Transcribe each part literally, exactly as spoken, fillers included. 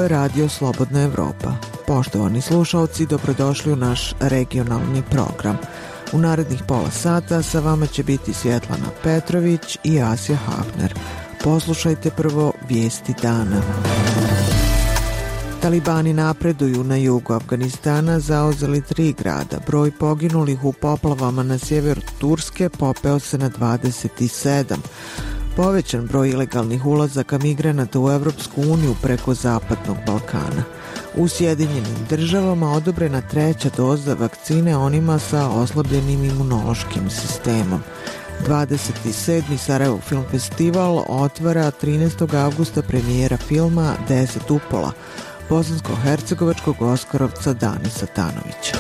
Radio Slobodna Evropa. Poštovani slušalci, dobrodošli u naš regionalni program. U narednih pola sata sa vama će biti Svjetlana Petrović i Asja Hafner. Poslušajte prvo vijesti dana. Talibani napreduju na jugu Afganistana, zauzeli tri grada. Broj poginulih u poplavama na sjeveru Turske popeo se na dvadeset sedam. Povećan broj ilegalnih ulazaka migranata u Evropsku uniju preko Zapadnog Balkana. U Sjedinjenim državama odobrena treća doza vakcine onima sa oslabljenim imunološkim sistemom. dvadeset sedmi Sarajevo Film Festival otvara trinaestog avgusta premijera filma Deset upola bosansko-hercegovačkog oskarovca Danisa Tanovića.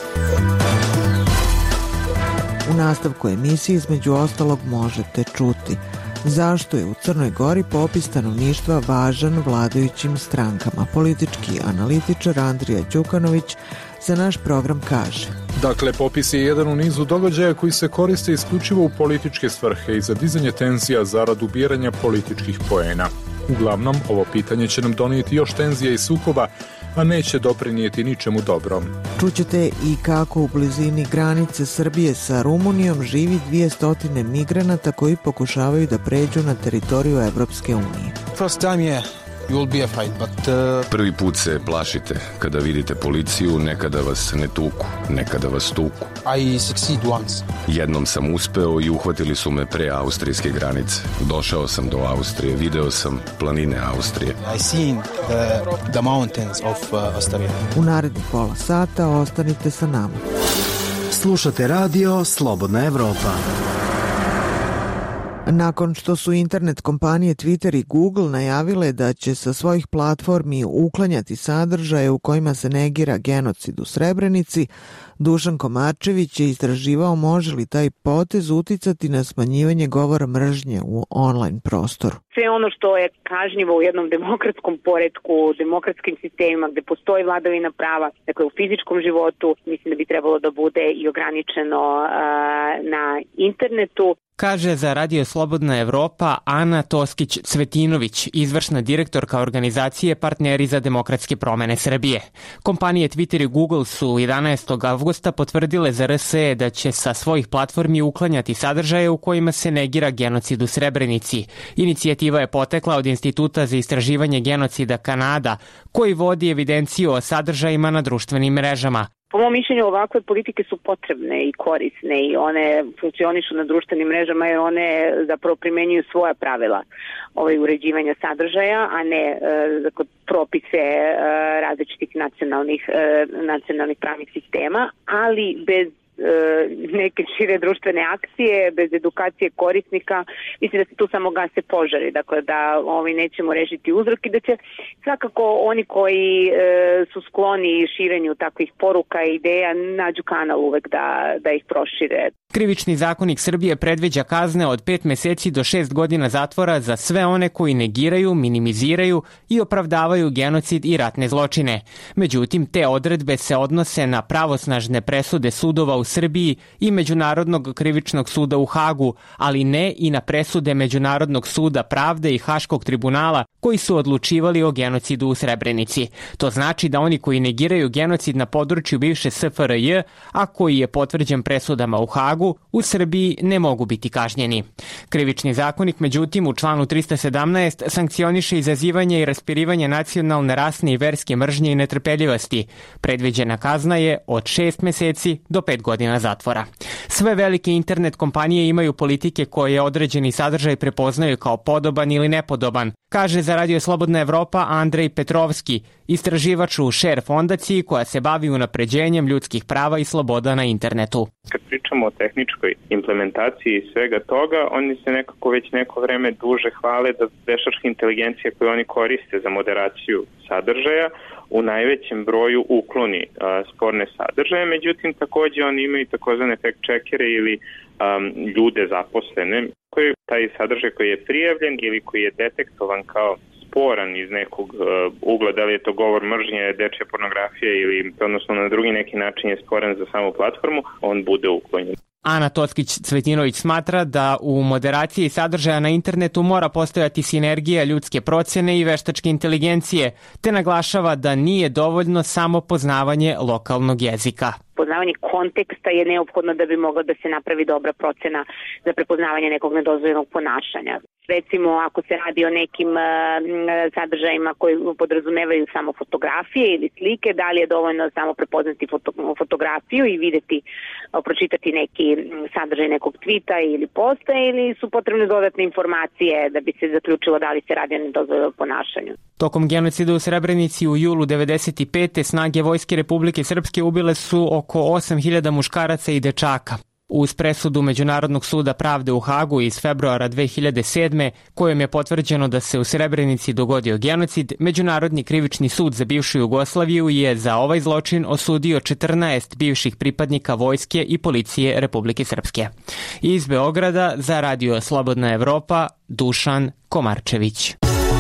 U nastavku emisije između ostalog možete čuti zašto je u Crnoj Gori popis stanovništva važan vladajućim strankama. Politički analitičar Andrija Đukanović za naš program kaže: Dakle, popis je jedan u nizu događaja koji se koriste isključivo u političke svrhe i za dizanje tenzija zarad ubiranja političkih poena. Uglavnom, ovo pitanje će nam donijeti još tenzija i sukoba, a neće doprinijeti ničemu dobrom. Čućete i kako u blizini granice Srbije sa Rumunijom živi dvjesto migranata koji pokušavaju da pređu na teritoriju Evropske unije. First time, yeah. But, uh... Prvi put se plašite kada vidite policiju, nekada vas ne tuku, nekada vas tuku. I succeed once. Jednom sam uspeo i uhvatili su me pre austrijske granice. Došao sam do Austrije, video sam planine Austrije. I seen the, the mountains of uh, Austria. U narednih pola sata ostanite sa nama. Slušate radio Slobodna Evropa. Nakon što su internet kompanije Twitter i Google najavile da će sa svojih platformi uklanjati sadržaje u kojima se negira genocid u Srebrenici, Dušan Komarčević je istraživao može li taj potez uticati na smanjivanje govora mržnje u online prostoru. Sve ono što je kažnjivo u jednom demokratskom poretku, u demokratskim sistemima gdje postoji vladavina prava, dakle u fizičkom životu, mislim da bi trebalo da bude i ograničeno uh, na internetu. Kaže za Radio Slobodna Evropa Ana Toskić-Cvetinović, izvršna direktorka organizacije Partneri za demokratske promene Srbije. Kompanije Twitter i Google su jedanaestog avgusta potvrdile za R S E da će sa svojih platformi uklanjati sadržaje u kojima se negira genocid u Srebrenici. Inicijativa je potekla od Instituta za istraživanje genocida Kanada, koji vodi evidenciju o sadržajima na društvenim mrežama. Po mom mišljenju ovakve politike su potrebne i korisne i one funkcionišu na društvenim mrežama jer one zapravo primenjuju svoja pravila ovaj, uređivanja sadržaja, a ne e, propise e, različitih nacionalnih, e, nacionalnih pravnih sistema, ali bez neke šire društvene akcije, bez edukacije korisnika, mislim da se tu samo gase požari, dakle da ovi nećemo rešiti uzrok i da će svakako oni koji e, su skloni širenju takvih poruka i ideja nađu kanal uvek da, da ih prošire. Krivični zakonik Srbije predviđa kazne od pet meseci do šest godina zatvora za sve one koji negiraju, minimiziraju i opravdavaju genocid i ratne zločine. Međutim, te odredbe se odnose na pravosnažne presude sudova u Srbiji i Međunarodnog krivičnog suda u Hagu, ali ne i na presude Međunarodnog suda pravde i Haškog tribunala koji su odlučivali o genocidu u Srebrenici. To znači da oni koji negiraju genocid na području bivše S F R J, a koji je potvrđen presudama u Hagu, u Srbiji ne mogu biti kažnjeni. Krivični zakonik, međutim, u članu trista sedamnaest sankcioniše izazivanje i raspirivanje nacionalne, rasne i verske mržnje i netrpeljivosti. Predviđena kazna je od šest meseci do pet godina zatvora. Sve velike internet kompanije imaju politike koje određeni sadržaj prepoznaju kao podoban ili nepodoban, kaže za Radio Slobodna Evropa Andrej Petrovski, istraživač u Share fondaciji koja se bavi unapređenjem ljudskih prava i sloboda na internetu. Kad pričamo o tehničkoj implementaciji svega toga, oni se nekako već neko vreme duže hvale da veštačka inteligencija koju oni koriste za moderaciju sadržaja u najvećem broju ukloni a, sporne sadržaje, međutim također oni imaju takozvane fact checkere ili um, ljude zaposlene koji taj sadržaj koji je prijavljen ili koji je detektovan kao sporan iz nekog uh, ugla, da li je to govor mržnje, dečja pornografija ili odnosno na drugi neki način je sporan za samu platformu, on bude uklonjen. Ana Toskić-Cvetinović smatra da u moderaciji sadržaja na internetu mora postojati sinergija ljudske procene i veštačke inteligencije, te naglašava da nije dovoljno samo poznavanje lokalnog jezika. Poznavanje konteksta je neophodno da bi mogla da se napravi dobra procena za prepoznavanje nekog nedozvoljenog ponašanja. Recimo, ako se radi o nekim uh, sadržajima koji podrazumevaju samo fotografije ili slike, da li je dovoljno samo prepoznati foto, fotografiju i videti, uh, pročitati neki sadržaj nekog tvita ili posta, ili su potrebne dodatne informacije da bi se zaključilo da li se radi o nedozvoljenom ponašanju. Tokom genocida u Srebrenici u julu devedeset pete snage Vojske Republike Srpske ubile su oko osam hiljada muškaraca i dečaka. Uz presudu Međunarodnog suda pravde u Hagu iz februara dve hiljade sedme, kojom je potvrđeno da se u Srebrenici dogodio genocid, Međunarodni krivični sud za bivšu Jugoslaviju je za ovaj zločin osudio četrnaest bivših pripadnika vojske i policije Republike Srpske. Iz Beograda za Radio Slobodna Evropa, Dušan Komarčević.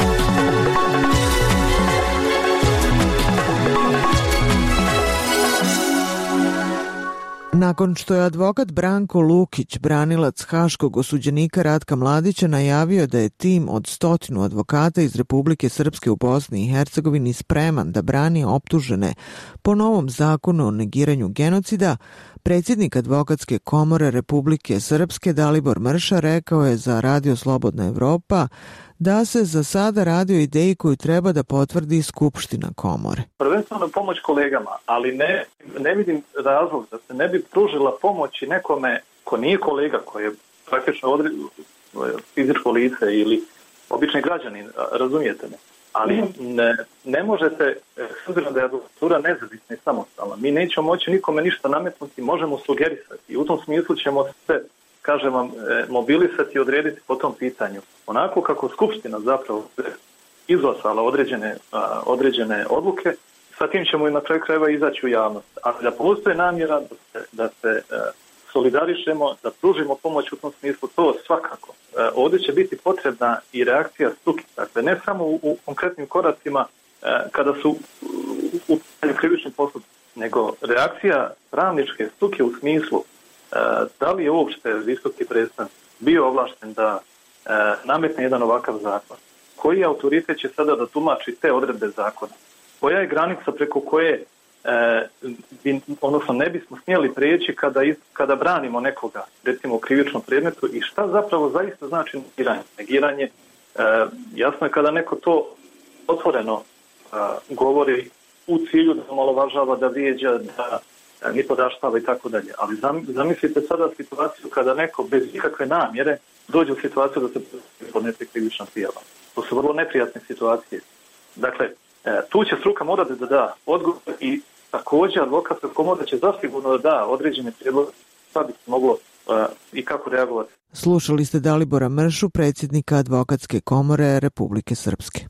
Nakon što je advokat Branko Lukić, branilac haškog osuđenika Ratka Mladića, najavio da je tim od stotinu advokata iz Republike Srpske u Bosni i Hercegovini spreman da brani optužene po novom zakonu o negiranju genocida, predsjednik Advokatske komore Republike Srpske Dalibor Mrša rekao je za Radio Slobodna Evropa da se za sada radi o ideji koju treba da potvrdi Skupština komore. Prvenstveno pomoć kolegama, ali ne, ne vidim razlog da se ne bi pružila pomoć nekome ko nije kolega, koji je praktično odri, fizičko lice ili obični građanin, razumijete me. Ali ne, ne možete, s obzirom da je advokatura nezavisna i samostalna, mi nećemo moći nikome ništa nametnuti, možemo sugerisati i u tom smislu ćemo se, kažem vam, mobilisati i odrediti po tom pitanju. Onako kako Skupština zapravo izglasala određene, određene odluke, sa tim ćemo i na kraju krajeva izaći u javnost. Ali da postoje namjera da se, da se solidarišemo, da pružimo pomoć u tom smislu, to svakako. Ovdje će biti potrebna i reakcija struke. Dakle, ne samo u, u konkretnim koracima kada su u, u krivičnim postupcima, nego reakcija pravničke struke u smislu da li je uopšte visoki predstavnik bio ovlašten da e, nametne jedan ovakav zakon? Koji autoritet će sada da tumači te odredbe zakona? Koja je granica preko koje e, bi, odnosno ne bismo smjeli prijeći kada, iz, kada branimo nekoga, recimo u krivičnom predmetu, i šta zapravo zaista znači negiranje? Negiranje, e, jasno je kada neko to otvoreno e, govori u cilju da omalovažava, da vrijeđa, da ni podaštava i tako dalje. Ali zamislite sada situaciju kada neko bez ikakve namjere dođe u situaciju da se podnese krivična prijava. To su vrlo neprijatne situacije. Dakle, tu će struka morati da da odgovor i također advokatska komora će zasigurno da da određene prijedloge šta bi se moglo uh, i kako reagovati. Slušali ste Dalibora Mršu, predsjednika Advokatske komore Republike Srpske.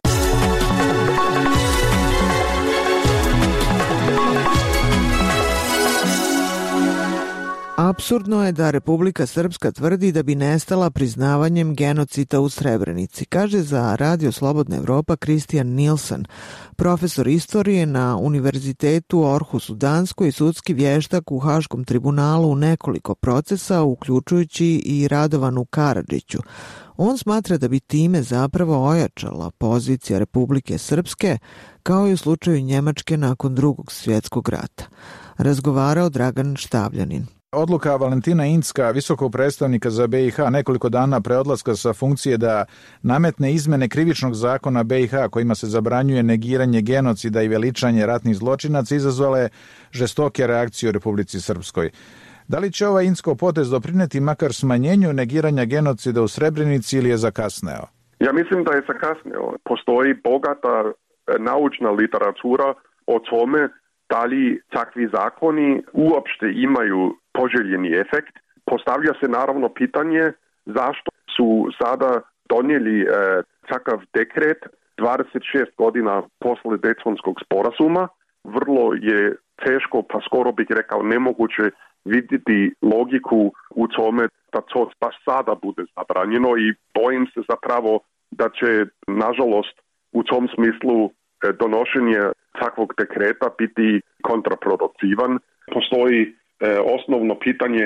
Apsurdno je da Republika Srpska tvrdi da bi nestala priznavanjem genocida u Srebrenici, kaže za Radio Slobodna Evropa Kristijan Nilsen, profesor istorije na Univerzitetu Orhus u Danskoj i sudski vještak u Haškom tribunalu u nekoliko procesa, uključujući i Radovanu Karadžiću. On smatra da bi time zapravo ojačala pozicija Republike Srpske, kao i u slučaju Njemačke nakon Drugog svjetskog rata. Razgovarao Dragan Štavljanin. Odluka Valentina Incka, visokog predstavnika za B i H, nekoliko dana pre odlaska sa funkcije da nametne izmene krivičnog zakona B i H kojima se zabranjuje negiranje genocida i veličanje ratnih zločinaca, izazvale žestoke reakcije u Republici Srpskoj. Da li će ovaj Inckov potez doprineti makar smanjenju negiranja genocida u Srebrenici ili je zakasneo? Ja mislim da je zakasneo. Postoji bogata naučna literatura o tome da li takvi zakoni uopšte imaju poželjeni efekt. Postavlja se naravno pitanje zašto su sada donijeli e, takav dekret dvadeset šest godina posle Daytonskog sporazuma. Vrlo je teško, pa skoro bih rekao nemoguće vidjeti logiku u tome da to baš sada bude zabranjeno i bojim se zapravo da će, nažalost, u tom smislu donošenje takvog dekreta biti kontraproduktivan. Postoji e, osnovno pitanje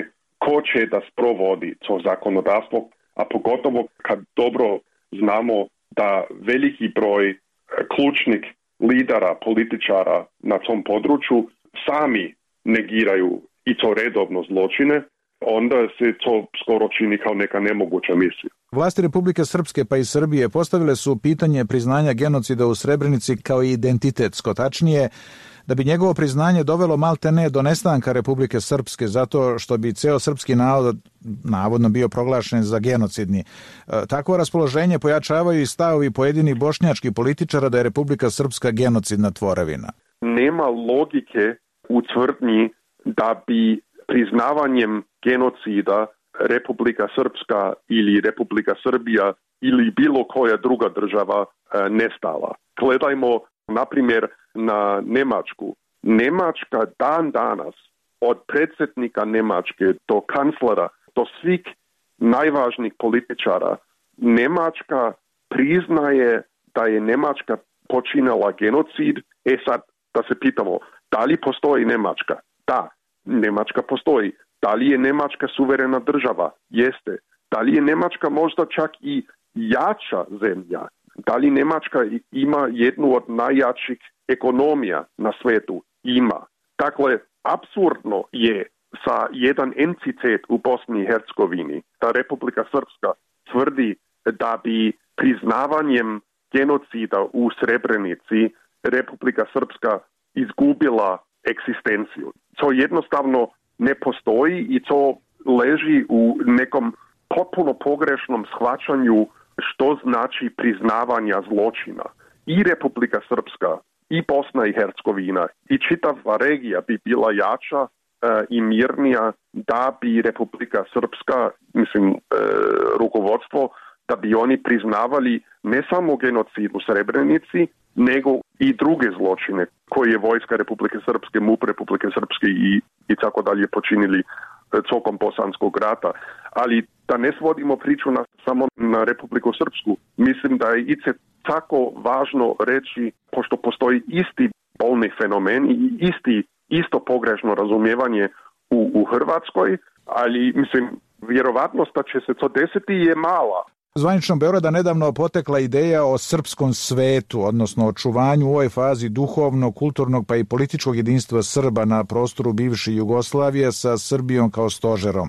ko će da sprovodi to zakonodavstvo, a pogotovo kad dobro znamo da veliki broj ključnih lidera, političara na tom području sami negiraju i to redovno zločine, onda se to skoro čini kao neka nemoguća misija. Vlasti Republike Srpske pa i Srbije postavile su pitanje priznanja genocida u Srebrenici kao identitetsko, tačnije da bi njegovo priznanje dovelo malte ne do nestanka Republike Srpske zato što bi ceo srpski narod navodno bio proglašen za genocidni. E, takvo raspoloženje pojačavaju i stavovi pojedinih bošnjačkih političara da je Republika Srpska genocidna tvorevina. Nema logike u tvrdnji da bi priznavanjem genocida Republika Srpska ili Republika Srbija ili bilo koja druga država e, nestala. Gledajmo na primjer na Njemačku. Njemačka dan danas od predsjednika Njemačke do kanclera do svih najvažnijih političara Njemačka priznaje da je Njemačka počinila genocid. E sad da se pitamo, da li postoji Njemačka? Da, Njemačka postoji. Da li je Njemačka suverena država? Jeste. Da li je Njemačka možda čak i jača zemlja? Da li Njemačka ima jednu od najjačih ekonomija na svijetu? Ima. Dakle, apsurdno je sa jedan entitet u Bosni i Hercegovini, da Republika Srpska tvrdi da bi priznavanjem genocida u Srebrenici Republika Srpska izgubila egzistenciju. To jednostavno ne postoji i to leži u nekom potpuno pogrešnom shvaćanju što znači priznavanja zločina. I Republika Srpska, i Bosna i Hercegovina, i čitava regija bi bila jača e, i mirnija da bi Republika Srpska, mislim, e, rukovodstvo, da bi oni priznavali ne samo genocid u Srebrenici, nego i druge zločine koje je vojska Republike Srpske, MUP Republike Srpske i, i tako dalje počinili tokom Bosanskog rata. Ali da ne svodimo priču na, samo na Republiku Srpsku, mislim da je ice tako važno reći, pošto postoji isti bolni fenomen i isti, isto pogrešno razumijevanje u, u Hrvatskoj, ali mislim, vjerovatnost da će se to desiti je mala. Zvaničnom Beograda nedavno potekla ideja o srpskom svetu, odnosno očuvanju u ovoj fazi duhovnog, kulturnog pa i političkog jedinstva Srba na prostoru bivše Jugoslavije sa Srbijom kao stožerom.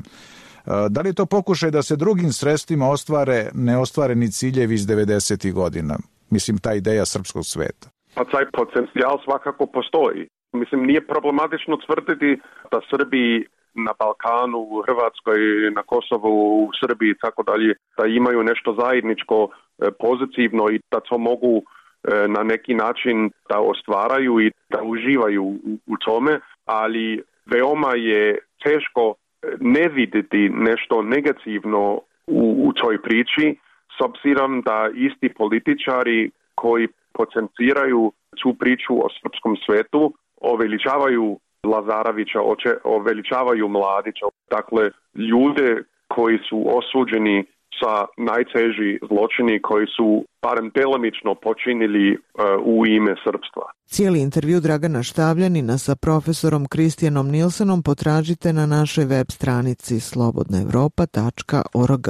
Da li je to pokušaj da se drugim sredstvima ostvare neostvareni ciljevi iz devedesetih godina? Mislim, ta ideja srpskog sveta. Pa taj potencijal svakako postoji. Mislim, nije problematično tvrditi da Srbi na Balkanu, u Hrvatskoj, na Kosovu, u Srbiji i tako dalje, da imaju nešto zajedničko, pozitivno i da to mogu na neki način da ostvaraju i da uživaju u tome, ali veoma je teško ne vidjeti nešto negativno u, u toj priči, s obzirom da isti političari koji potenciraju tu priču o srpskom svetu oveličavaju Lazarevića, oveličavaju Mladića, dakle ljude koji su osuđeni sa najteži zločini koji su barem delimično počinili uh, u ime srpstva. Cijeli intervju Dragana Štavljanina sa profesorom Kristijanom Nilsenom potražite na našoj web stranici slobodna evropa tačka org.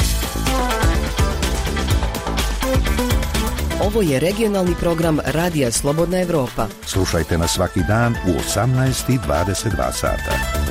Ovo je regionalni program Radija Slobodna Evropa. Slušajte nas svaki dan u osamnaest i dvadeset dva sata.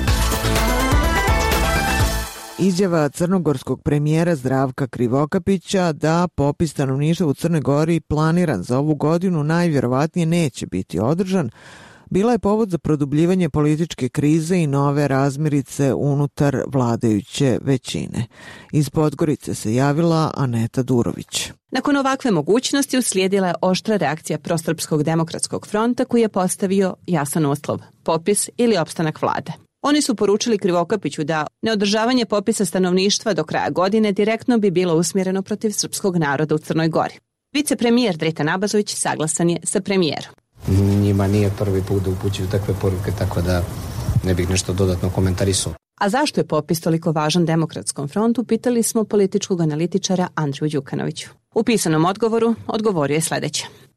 Izjava crnogorskog premijera Zdravka Krivokapića da popis stanovništva u Crnoj Gori planiran za ovu godinu najvjerovatnije neće biti održan, bila je povod za produbljivanje političke krize i nove razmirice unutar vladajuće većine. Iz Podgorice se javila Aneta Durović. Nakon ovakve mogućnosti uslijedila je oštra reakcija Prosrpskog demokratskog fronta koji je postavio jasan uslov, popis ili opstanak vlade. Oni su poručili Krivokapiću da neodržavanje popisa stanovništva do kraja godine direktno bi bilo usmjereno protiv srpskog naroda u Crnoj Gori. Vicepremijer Dritan Abazović saglasan je sa premijerom. Njima nije prvi put da upućuju takve poruke, tako da ne bih nešto dodatno komentarisao. A zašto je popis toliko važan Demokratskom frontu, pitali smo političkog analitičara Andriju Đukanoviću. U pisanom odgovoru odgovorio je sljedeće.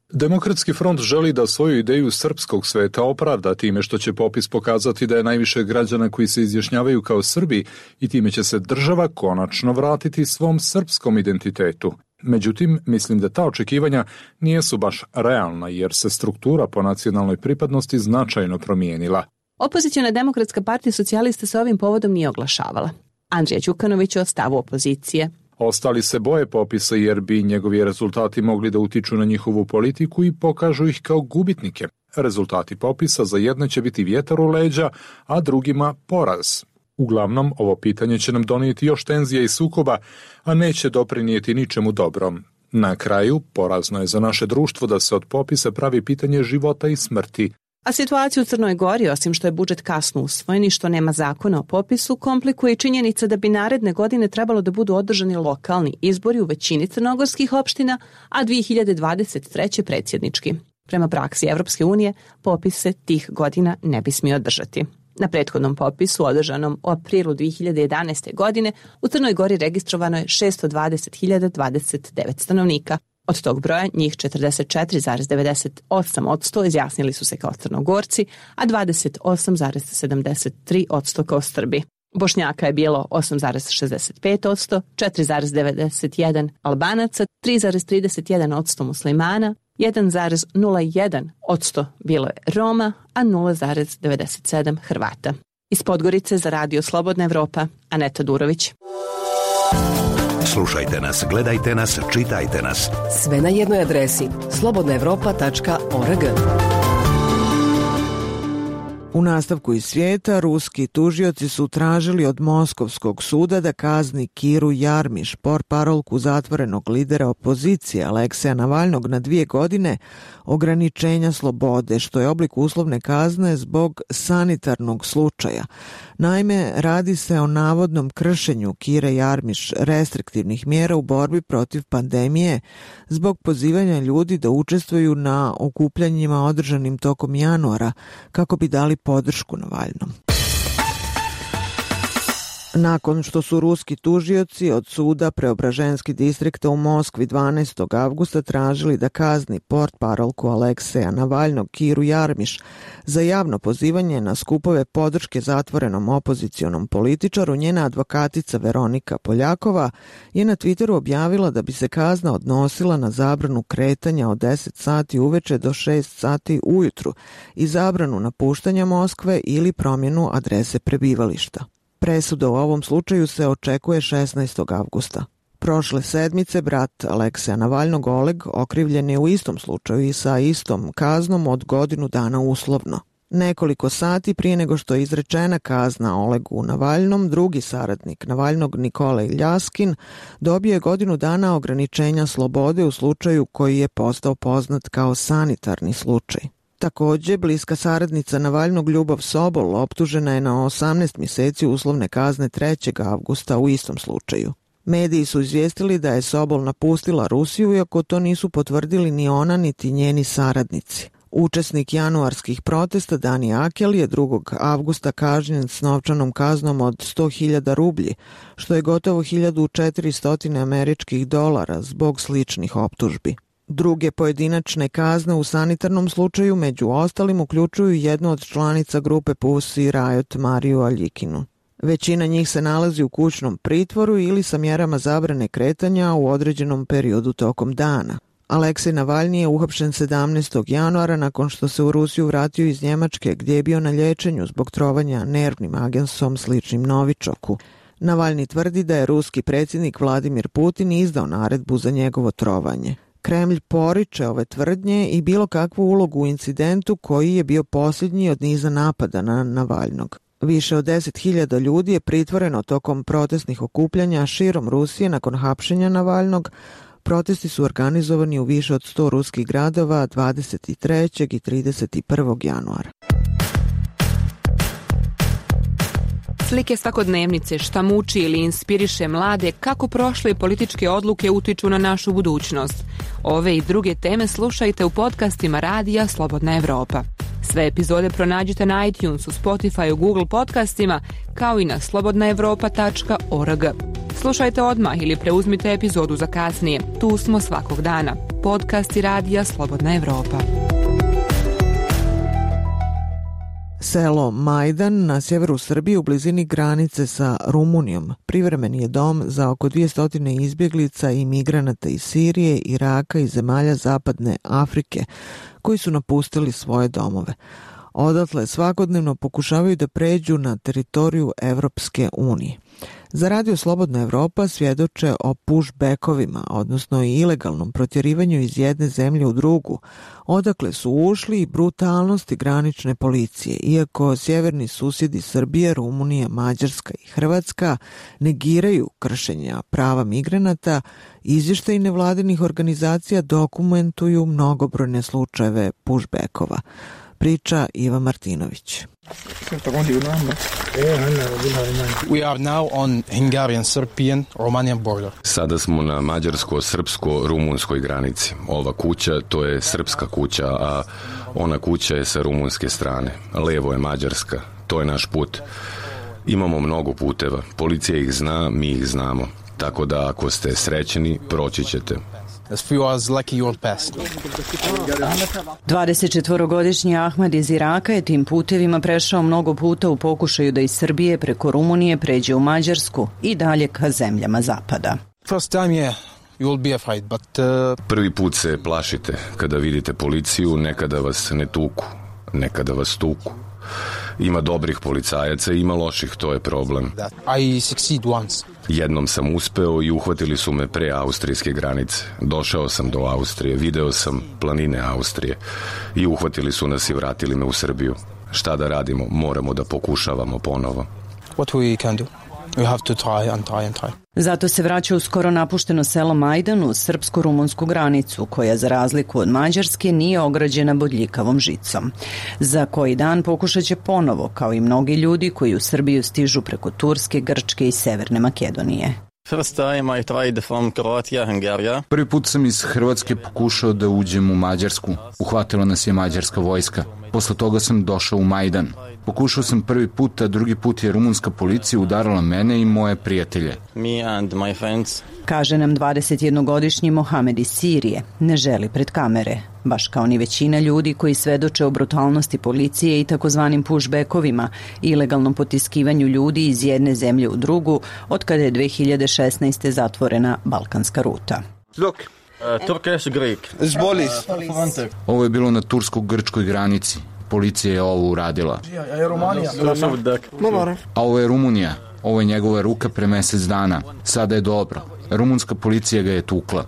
Demokratski front želi da svoju ideju srpskog sveta opravda time što će popis pokazati da je najviše građana koji se izjašnjavaju kao Srbi i time će se država konačno vratiti svom srpskom identitetu. Međutim, mislim da ta očekivanja nijesu baš realna jer se struktura po nacionalnoj pripadnosti značajno promijenila. Opoziciona Demokratska partija socijalista se ovim povodom nije oglašavala. Andrija Đukanović o stavu opozicije. Ostali se boje popisa jer bi njegovi rezultati mogli da utiču na njihovu politiku i pokažu ih kao gubitnike. Rezultati popisa za jedne će biti vjetar u leđa, a drugima poraz. Uglavnom, ovo pitanje će nam donijeti još tenzija i sukoba, a neće doprinijeti ničemu dobrom. Na kraju, porazno je za naše društvo da se od popisa pravi pitanje života i smrti. A situaciju u Crnoj Gori, osim što je budžet kasno usvojen i što nema zakona o popisu, komplikuje i činjenica da bi naredne godine trebalo da budu održani lokalni izbori u većini crnogorskih opština, a dvije hiljade dvadeset treće predsjednički. Prema praksi Evropske unije, popis se tih godina ne bi smio održati. Na prethodnom popisu, održanom u aprilu dvije hiljade jedanaeste. godine, u Crnoj Gori registrovano je šesto dvadeset hiljada dvadeset devet stanovnika. Od tog broja njih četrdeset četiri zarez devedeset osam posto izjasnili su se kao Crnogorci, a dvadeset osam zarez sedamdeset tri posto kao Srbi. Bošnjaka je bilo osam zarez šezdeset pet posto, četiri zarez devedeset jedan Albanaca, tri zarez trideset jedan posto muslimana, jedan zarez nula jedan posto bilo je Roma, a nula zarez devedeset sedam Hrvata. Iz Podgorice za Radio Slobodna Evropa, Aneta Durović. Slušajte nas, gledajte nas, čitajte nas. Sve na jednoj adresi slobodna evropa tačka org. U nastavku iz svijeta, ruski tužioci su tražili od Moskovskog suda da kazni Kiru Jarmiš, portparolku zatvorenog lidera opozicije Alekseja Navalnog, na dvije godine ograničenja slobode, što je oblik uslovne kazne zbog sanitarnog slučaja. Naime, radi se o navodnom kršenju Kire Jarmiš restriktivnih mjera u borbi protiv pandemije zbog pozivanja ljudi da učestvuju na okupljanjima održanim tokom januara kako bi dali podršku Navalnom. Nakon što su ruski tužioci od suda Preobraženski distrikta u Moskvi dvanaestog avgusta tražili da kazni portparolku Alekseja Navalnog Kiru Jarmiš za javno pozivanje na skupove podrške zatvorenom opozicionom političaru, njena advokatica Veronika Poljakova je na Twitteru objavila da bi se kazna odnosila na zabranu kretanja od deset sati uveče do šest sati ujutru i zabranu napuštanja Moskve ili promjenu adrese prebivališta. Presuda u ovom slučaju se očekuje šesnaestog avgusta. Prošle sedmice brat Alekseja Navalnog Oleg okrivljen je u istom slučaju i sa istom kaznom od godinu dana uslovno. Nekoliko sati prije nego što je izrečena kazna Olegu Navalnom, drugi saradnik Navalnog Nikolaj Ljaskin dobio je godinu dana ograničenja slobode u slučaju koji je postao poznat kao sanitarni slučaj. Također, bliska saradnica Navalnog Ljubav Sobol optužena je na osamnaest mjeseci uslovne kazne trećeg avgusta u istom slučaju. Mediji su izvijestili da je Sobol napustila Rusiju, iako to nisu potvrdili ni ona niti njeni saradnici. Učesnik januarskih protesta Dani Akel je drugog avgusta kažnjen s novčanom kaznom od sto hiljada rublji, što je gotovo hiljadu četiristo američkih dolara zbog sličnih optužbi. Druge pojedinačne kazne u sanitarnom slučaju među ostalim uključuju jednu od članica grupe Pussy Riot Mariju Aljikinu. Većina njih se nalazi u kućnom pritvoru ili sa mjerama zabrane kretanja u određenom periodu tokom dana. Aleksej Navalni je uhapšen sedamnaestog januara nakon što se u Rusiju vratio iz Njemačke gdje je bio na liječenju zbog trovanja nervnim agensom sličnim Novičoku. Navalni tvrdi da je ruski predsjednik Vladimir Putin izdao naredbu za njegovo trovanje. Kremlj poriče ove tvrdnje i bilo kakvu ulogu u incidentu koji je bio posljednji od niza napada na Navalnog. Više od deset hiljada ljudi je pritvoreno tokom protestnih okupljanja širom Rusije nakon hapšenja Navalnog. Protesti su organizovani u više od sto ruskih gradova dvadeset trećeg i trideset prvog januara. Slike svakodnevnice, šta muči ili inspiriše mlade, kako prošle političke odluke utiču na našu budućnost. Ove i druge teme slušajte u podcastima Radija Slobodna Evropa. Sve epizode pronađite na iTunesu, Spotify, Google podcastima, kao i na slobodna evropa tačka org. Slušajte odmah ili preuzmite epizodu za kasnije. Tu smo svakog dana. podcasti radija Slobodna Evropa. Selo Majdan na sjeveru Srbije u blizini granice sa Rumunijom privremeni je dom za oko dvjesto izbjeglica i migranata iz Sirije, Iraka i zemalja zapadne Afrike koji su napustili svoje domove. Odatle svakodnevno pokušavaju da pređu na teritoriju Evropske unije. Za Radio Slobodna Evropa svjedoče o pushbackovima, odnosno i ilegalnom protjerivanju iz jedne zemlje u drugu, odakle su ušli i brutalnosti granične policije, iako sjeverni susjedi Srbije, Rumunija, Mađarska i Hrvatska negiraju kršenja prava migranata, izvještaji nevladinih organizacija dokumentuju mnogobrojne slučajeve pushbackova. Priča Iva Martinović. We are now on Hungarian-Serbian-Romanian border. Sada smo na mađarsko-srpsko-rumunskoj granici. Ova kuća, to je srpska kuća, a ona kuća je sa rumunske strane. Levo je Mađarska. To je naš put. Imamo mnogo puteva. Policija ih zna, mi ih znamo. Tako da ako ste srećeni, proći ćete. dvadesetčetvorogodišnji Ahmed iz Iraka je tim putevima prešao mnogo puta u pokušaju da iz Srbije preko Rumunije pređe u Mađarsku i dalje ka zemljama zapada. First time, yeah. You will be afraid, but, uh... Prvi put se plašite. Kada vidite policiju, nekada vas ne tuku, nekada vas tuku. Ima dobrih policajaca i ima loših, to je problem. I succeed once. Jednom sam uspeo i uhvatili su me pre austrijske granice. Došao sam do Austrije, video sam planine Austrije i uhvatili su nas i vratili me u Srbiju. Šta da radimo? Moramo da pokušavamo ponovo. What we can do? We have to try and try and try. Zato se vraća u skoro napušteno selo Majdan uz srpsko-rumunsku granicu, koja za razliku od Mađarske nije ograđena bodljikavom žicom. Za koji dan pokušat će ponovo, kao i mnogi ljudi koji u Srbiju stižu preko Turske, Grčke i Severne Makedonije. First time I tried from Croatia, Hungary. Prvi put sam iz Hrvatske pokušao da uđem u Mađarsku. Uhvatila nas je mađarska vojska. Posle toga sam došao u Majdan. Pokušao sam prvi put, a drugi put je rumunska policija udarala mene i moje prijatelje. Me and my friends. Kaže nam dvadesetjednogodišnji Mohamed iz Sirije. Ne želi pred kamere, baš kao ni većina ljudi koji svedoče o brutalnosti policije i takozvanim pushbackovima, ilegalnom potiskivanju ljudi iz jedne zemlje u drugu, od kada je dve hiljade šesnaeste. zatvorena balkanska ruta. Look. Uh, Turkish Greek. Ovo je bilo na tursko-grčkoj granici. Policija je ovo uradila. A ovo je Rumunija. Ovo je njegova ruka pre mjesec dana. Sada je dobro. Rumunska policija ga je tukla.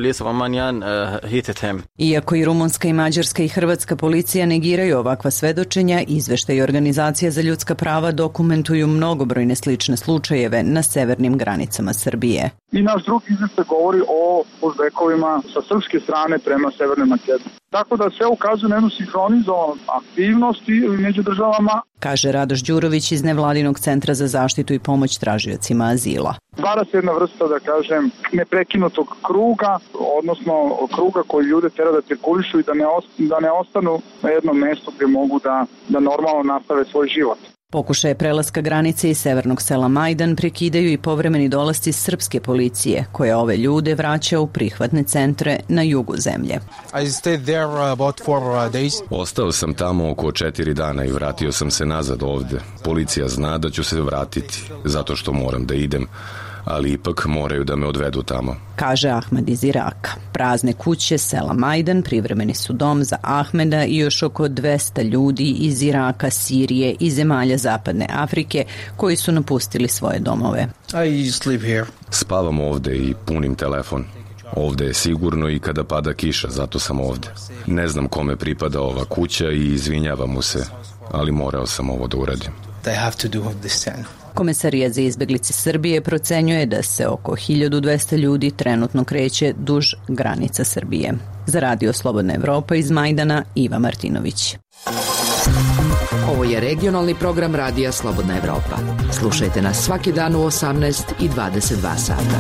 Iako i rumunska i mađarska i hrvatska policija negiraju ovakva svedočenja, izveštaji organizacija za ljudska prava dokumentuju mnogobrojne slične slučajeve na severnim granicama Srbije. I naš drugi izveštaj govori o pushbackovima sa srpske strane prema Severnoj Makedoniji. Tako da sve ukazuje na jednu sinhronizovanost aktivnosti među državama. Kaže Radoš Đurović iz Nevladinog centra za zaštitu i pomoć tražiocima azila. Stvara se jedna vrsta, da kažem, neprekinutog kruga, odnosno kruga koji ljude tera da cirkulišu i da ne, ost- da ne ostanu na jednom mjestu gdje mogu da, da normalno nastave svoj život. Pokušaje prelaska granice iz severnog sela Majdan prekidaju i povremeni dolasci srpske policije, koja ove ljude vraća u prihvatne centre na jugu zemlje. I stayed there about four days. Ostao sam tamo oko četiri dana i vratio sam se nazad ovde. Policija zna da ću se vratiti, zato što moram da idem, ali ipak moraju da me odvedu tamo. Kaže Ahmed iz Iraka. Prazne kuće sela Majdan privremeni su dom za Ahmeda i još oko dvesta ljudi iz Iraka, Sirije i zemalja zapadne Afrike koji su napustili svoje domove. I sleep here. Spavam ovde i punim telefon. Ovde je sigurno i kada pada kiša, zato sam ovde. Ne znam kome pripada ova kuća i izvinjavam mu se, ali morao sam ovo da uradim. They have to do this thing. Komesarijat za izbeglice Srbije procenjuje da se oko hiljadu dvesta ljudi trenutno kreće duž granica Srbije. Za Radio Slobodna Evropa iz Majdana, Iva Martinović. Ovo je regionalni program Radija Slobodna Evropa. Slušajte nas svaki dan u osamnaest i dvadeset dva sata.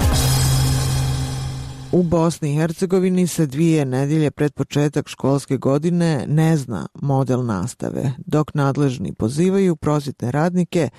U Bosni i Hercegovini se dvije nedjelje pred početak školske godine ne zna model nastave, dok nadležni pozivaju prosvjetne radnike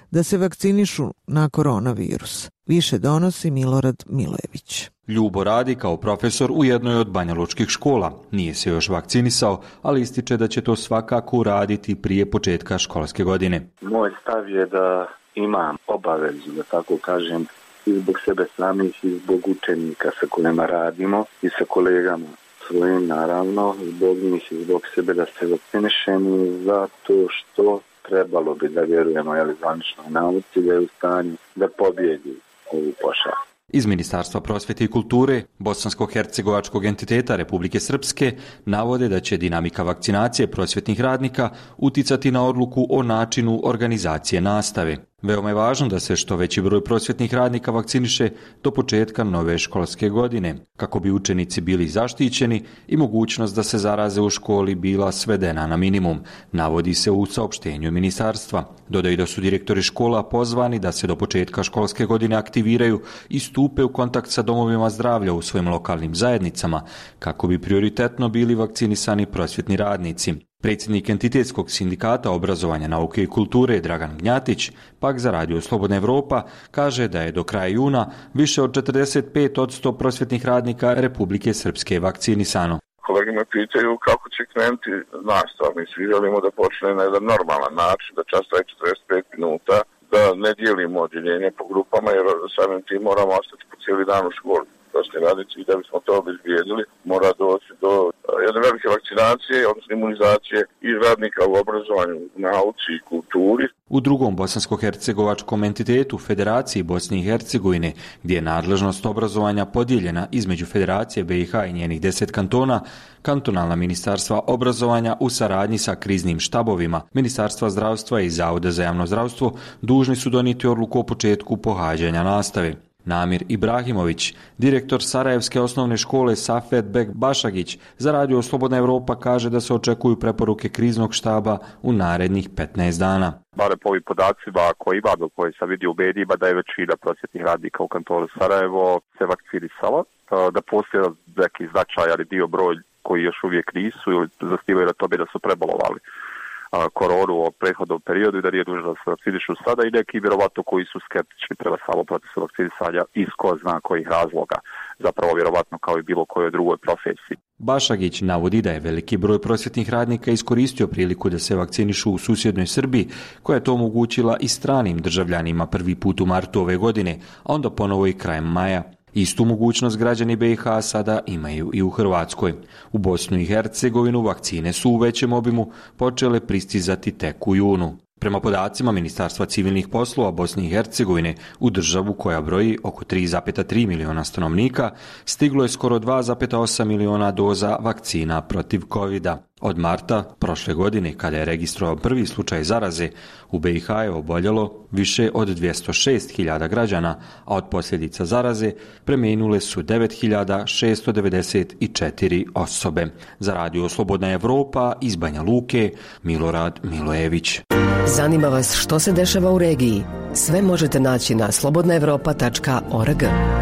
da se vakcinišu na koronavirus. Više donosi Milorad Milojević. Ljubo radi kao profesor u jednoj od banjalučkih škola. Nije se još vakcinisao, ali ističe da će to svakako uraditi prije početka školske godine. Moj stav je da imam obavezu, da tako kažem, i zbog sebe samih i zbog učenika sa kojima radimo i sa kolegama svojim, naravno, zbog njih i zbog sebe da se vakcinišemo, zato što trebalo bi da vjerujemo jeli, zvaničnoj nauci da je u stanju da pobjedi ovu pošast. Iz Ministarstva prosvjete i kulture Bosansko-hercegovačkog entiteta Republike Srpske navode da će dinamika vakcinacije prosvjetnih radnika uticati na odluku o načinu organizacije nastave. Veoma je važno da se što veći broj prosvjetnih radnika vakciniše do početka nove školske godine, kako bi učenici bili zaštićeni i mogućnost da se zaraze u školi bila svedena na minimum, navodi se u saopštenju ministarstva. Dodaju da su direktori škola pozvani da se do početka školske godine aktiviraju i stupe u kontakt sa domovima zdravlja u svojim lokalnim zajednicama, kako bi prioritetno bili vakcinisani prosvjetni radnici. Predsjednik entitetskog sindikata obrazovanja, nauke i kulture Dragan Gnjatić, pak za Radio Slobodna Evropa, kaže da je do kraja juna više od četrdeset pet posto prosvjetnih radnika Republike Srpske vakcinisano. Kolege me pitaju kako će krenuti nastava. Mi svi želimo da počne na jedan normalan način, da čas traje četrdeset pet minuta, da ne dijelimo odjeljenje po grupama, jer samim tim moramo ostati po cijeli dan u školi. Prosvjetni radnici, i da bismo to obezbijedili, mora doći do jedne velike vakcinacije, odnosno imunizacije i radnika u obrazovanju, nauci i kulturi. U drugom bosansko-hercegovačkom entitetu Federaciji Bosne i Hercegovine, gdje je nadležnost obrazovanja podijeljena između Federacije B i H i njenih deset kantona, kantonalna ministarstva obrazovanja u saradnji sa kriznim štabovima, Ministarstva zdravstva i Zavoda za javno zdravstvo dužni su donijeti odluku o početku pohađanja nastave. Namir Ibrahimović, direktor Sarajevske osnovne škole Safet Bek Bašagić, za Radio Slobodna Evropa kaže da se očekuju preporuke kriznog štaba u narednih petnaest dana. Bare po ovim podacima koji ima, do koji sam vidio u medijima, da je većina prosvjetnih radnika u kantonu Sarajevo se vakcinisala, da postoje neki značajan dio broj koji još uvijek nisu ili zasnivaju na tome da su prebolovali koronu u prethodnom periodu i da nije dužno da se vakcinišu sada, i neki vjerovatno koji su skeptični prema samom procesu vakcinisanja iz ko zna kojih razloga, zapravo vjerovatno kao i bilo kojoj drugoj profesiji. Bašagić navodi da je veliki broj prosvjetnih radnika iskoristio priliku da se vakcinišu u susjednoj Srbiji, koja je to omogućila i stranim državljanima prvi put u martu ove godine, a onda ponovo i krajem maja. Istu mogućnost građani B i H sada imaju i u Hrvatskoj. U Bosnu i Hercegovinu vakcine su u većem obimu počele pristizati tek u junu. Prema podacima Ministarstva civilnih poslova Bosne i Hercegovine, u državu koja broji oko tri zarez tri miliona stanovnika, stiglo je skoro dva zarez osam miliona doza vakcina protiv kovida. Od marta prošle godine, kada je registrovan prvi slučaj zaraze, u B i H je oboljelo više od dvjesto šest hiljada građana, a od posljedica zaraze preminule su devet hiljada šesto devedeset četiri osobe. Za Radio Slobodna Evropa iz Banja Luke, Milorad Milojević. Zanima vas što se dešava u regiji? Sve možete naći na slobodna evropa tačka org.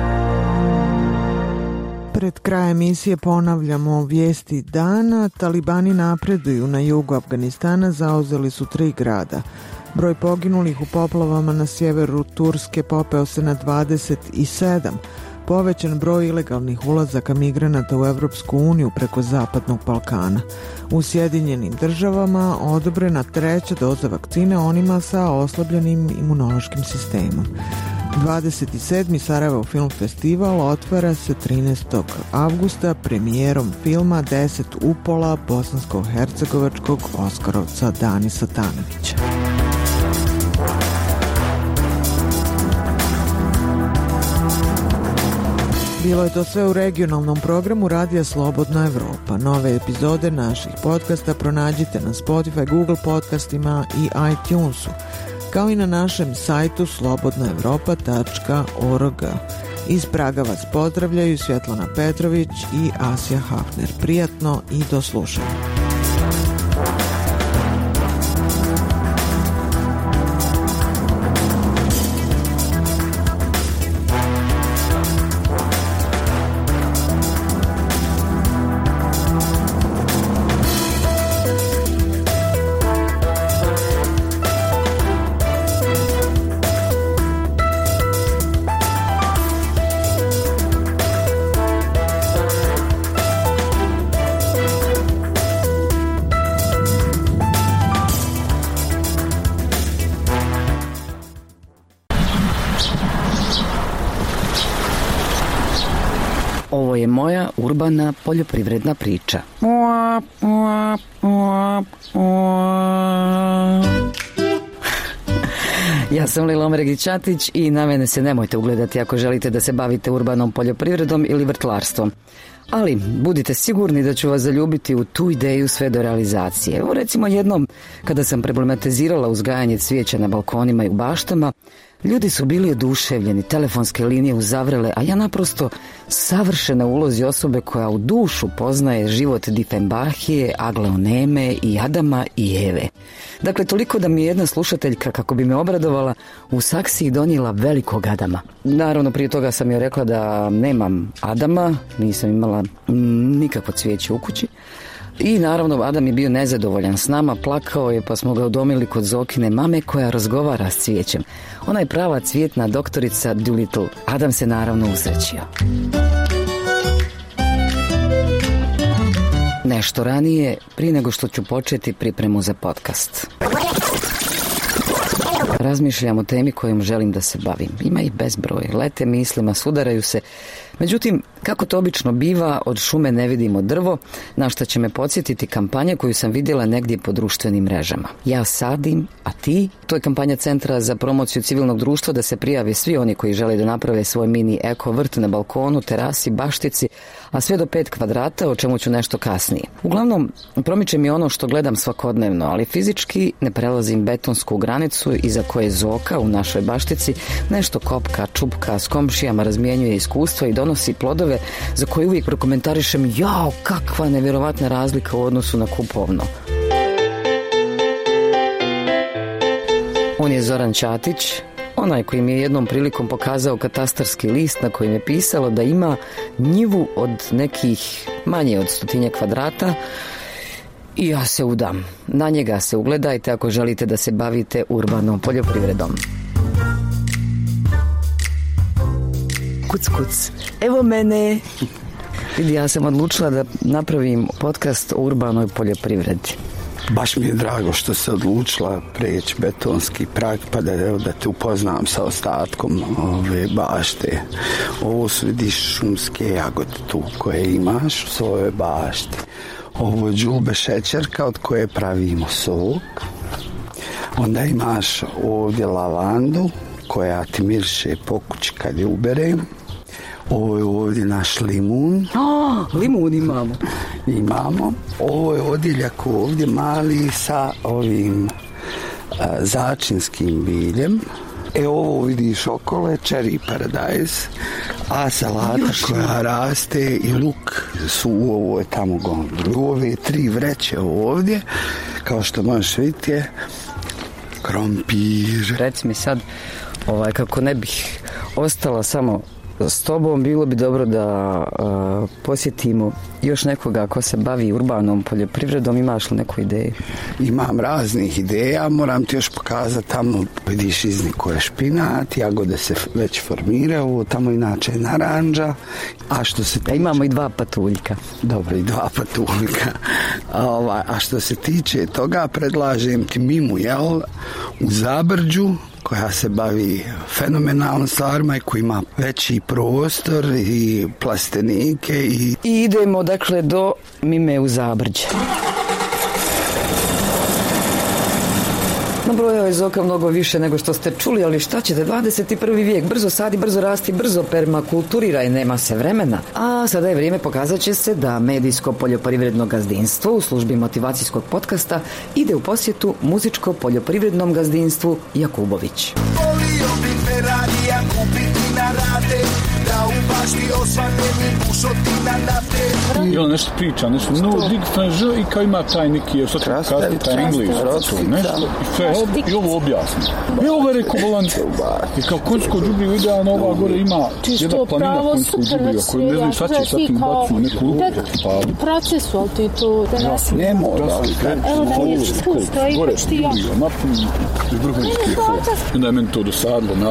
Pred kraj emisije ponavljamo vijesti dana. Talibani napreduju na jugu Afganistana, zauzeli su tri grada. Broj poginulih u poplavama na sjeveru Turske popeo se na dvadeset sedam. Povećan broj ilegalnih ulazaka migranata u Evropsku uniju preko Zapadnog Balkana. U Sjedinjenim državama odobrena treća doza vakcine onima sa oslabljenim imunološkim sistemom. dvadeset sedmi Sarajevo Film Festival otvara se trinaestog avgusta premijerom filma Deset upola bosansko-hercegovačkog oskarovca Dani Satanovića. Bilo je to sve u regionalnom programu Radija Slobodna Evropa. Nove epizode naših podcasta pronađite na Spotify, Google podcastima i iTunesu, kao i na našem sajtu slobodna evropa tačka org. Iz Praga vas pozdravljaju Svjetlana Petrović i Asja Hafner. Prijatno i do slušanja. Ovo je moja urbana poljoprivredna priča. Ja sam Lila Omregić-Ćatić i na mene se nemojte ugledati ako želite da se bavite urbanom poljoprivredom ili vrtlarstvom. Ali budite sigurni da ću vas zaljubiti u tu ideju sve do realizacije. Evo recimo jednom kada sam problematizirala uzgajanje cvijeća na balkonima i u baštama, ljudi su bili oduševljeni, telefonske linije uzavrele, a ja naprosto savršena ulozi osobe koja u dušu poznaje život Difenbahije, Aglaoneme i Adama i Eve. Dakle, toliko da mi je jedna slušateljka, kako bi me obradovala, u saksiji donijela velikog Adama. Naravno, prije toga sam joj rekla da nemam Adama, nisam imala nikakvo cvijeće u kući. I naravno Adam je bio nezadovoljan s nama, plakao je pa smo ga udomili kod Zokine mame koja razgovara s cvijećem. Ona je prava cvijetna doktorica Doolittle. Adam se naravno usrećio. Nešto ranije, prije nego što ću početi pripremu za podcast. Razmišljam o temi kojom želim da se bavim. Ima ih bezbroj, lete mislima, sudaraju se. Međutim, kako to obično biva, od šume ne vidimo drvo, na što će me podsjetiti kampanja koju sam vidjela negdje po društvenim mrežama. Ja sadim, a ti? To je kampanja Centra za promociju civilnog društva da se prijave svi oni koji žele da naprave svoj mini eko vrt na balkonu, terasi, baštici, a sve do pet kvadrata, o čemu ću nešto kasnije. Uglavnom, promiče mi ono što gledam svakodnevno, ali fizički ne prelazim betonsku granicu iza koje Zoka u našoj baštici nešto kopka, čupka, s komšijama razmjenjuje iskustva i donosi plodove za koje uvijek prokomentarišem: jao, kakva nevjerovatna razlika u odnosu na kupovno. On je Zoran Ćatić, onaj koji mi je jednom prilikom pokazao katastarski list na kojem je pisalo da ima njivu od nekih manje od stotinja kvadrata. I ja se udam. Na njega se ugledajte ako želite da se bavite urbanom poljoprivredom. Kuc, kuc. Evo mene. Vidi, ja sam odlučila da napravim podcast o urbanoj poljoprivredi. Baš mi je drago što se odlučila preći betonski prag, pa da, evo, da te upoznam sa ostatkom ove bašte. Ovo su, vidiš, šumske jagode tu koje imaš u svojoj bašti. Ovo je đulbe šećerka od koje pravimo sok. Onda imaš ovdje lavandu koja ti miriše po kući kad je uberem. Ovo je ovdje naš limun. Oh, limun imamo. Imamo. Ovo je odjeljak ovdje mali sa ovim a, začinskim biljem. E, ovo vidiš okolo je cherry paradise, a salata Još koja raste i luk su u ovoj tamo gondoli. Ove tri vreće ovdje, kao što možeš vidjeti, je krompir. Reci mi sad, ovaj, kako ne bih ostala samo s tobom, bilo bi dobro da uh, posjetimo još nekoga ko se bavi urbanom poljoprivredom. Imaš li neku ideju? Imam raznih ideja, moram ti još pokazati. Tamo vidiš izniku je špinat, jagode se već formiraju, tamo inače je naranđa. A što se tiče... A imamo i dva patuljka. Dobro, i dva patuljka. A, a što se tiče toga, predlažem ti Mimu, jel, u Zabrđu, koja se bavi fenomenalnom stvarima i koja ima veći prostor i plastenike. I, I idemo dakle do Mime u Zabrđe. Nabrojao je Zoka mnogo više nego što ste čuli, ali šta ćete, dvadeset i prvi vijek, brzo sadi, brzo rasti, brzo permakulturiraj, nema se vremena. A sada je vrijeme, pokazat će se da medijsko poljoprivredno gazdinstvo u službi motivacijskog podcasta ide u posjetu muzičko poljoprivrednom gazdinstvu Jakubović. Volio bi Ferrarija kupiti na rate, da u bašti osvanjeni bušotina nafte. I on nešto priča, nešto no dig fanž i kao ima taj neki, je što ti kazati, taj englis, nešto, i ovo objasni. I ovo je rekao volan, i kao konjsko džubriju idealno, ova gore ima jedna planina konjsko džubriju, ako ne znam šta će sad ti bacu neku lupu, pa... Procesu, ali ti to... Ne mora. Evo da je tu stoji, gore pošto ja... džubriju, napuni i vrhunski je. Onda je meni to dosadilo, naravno.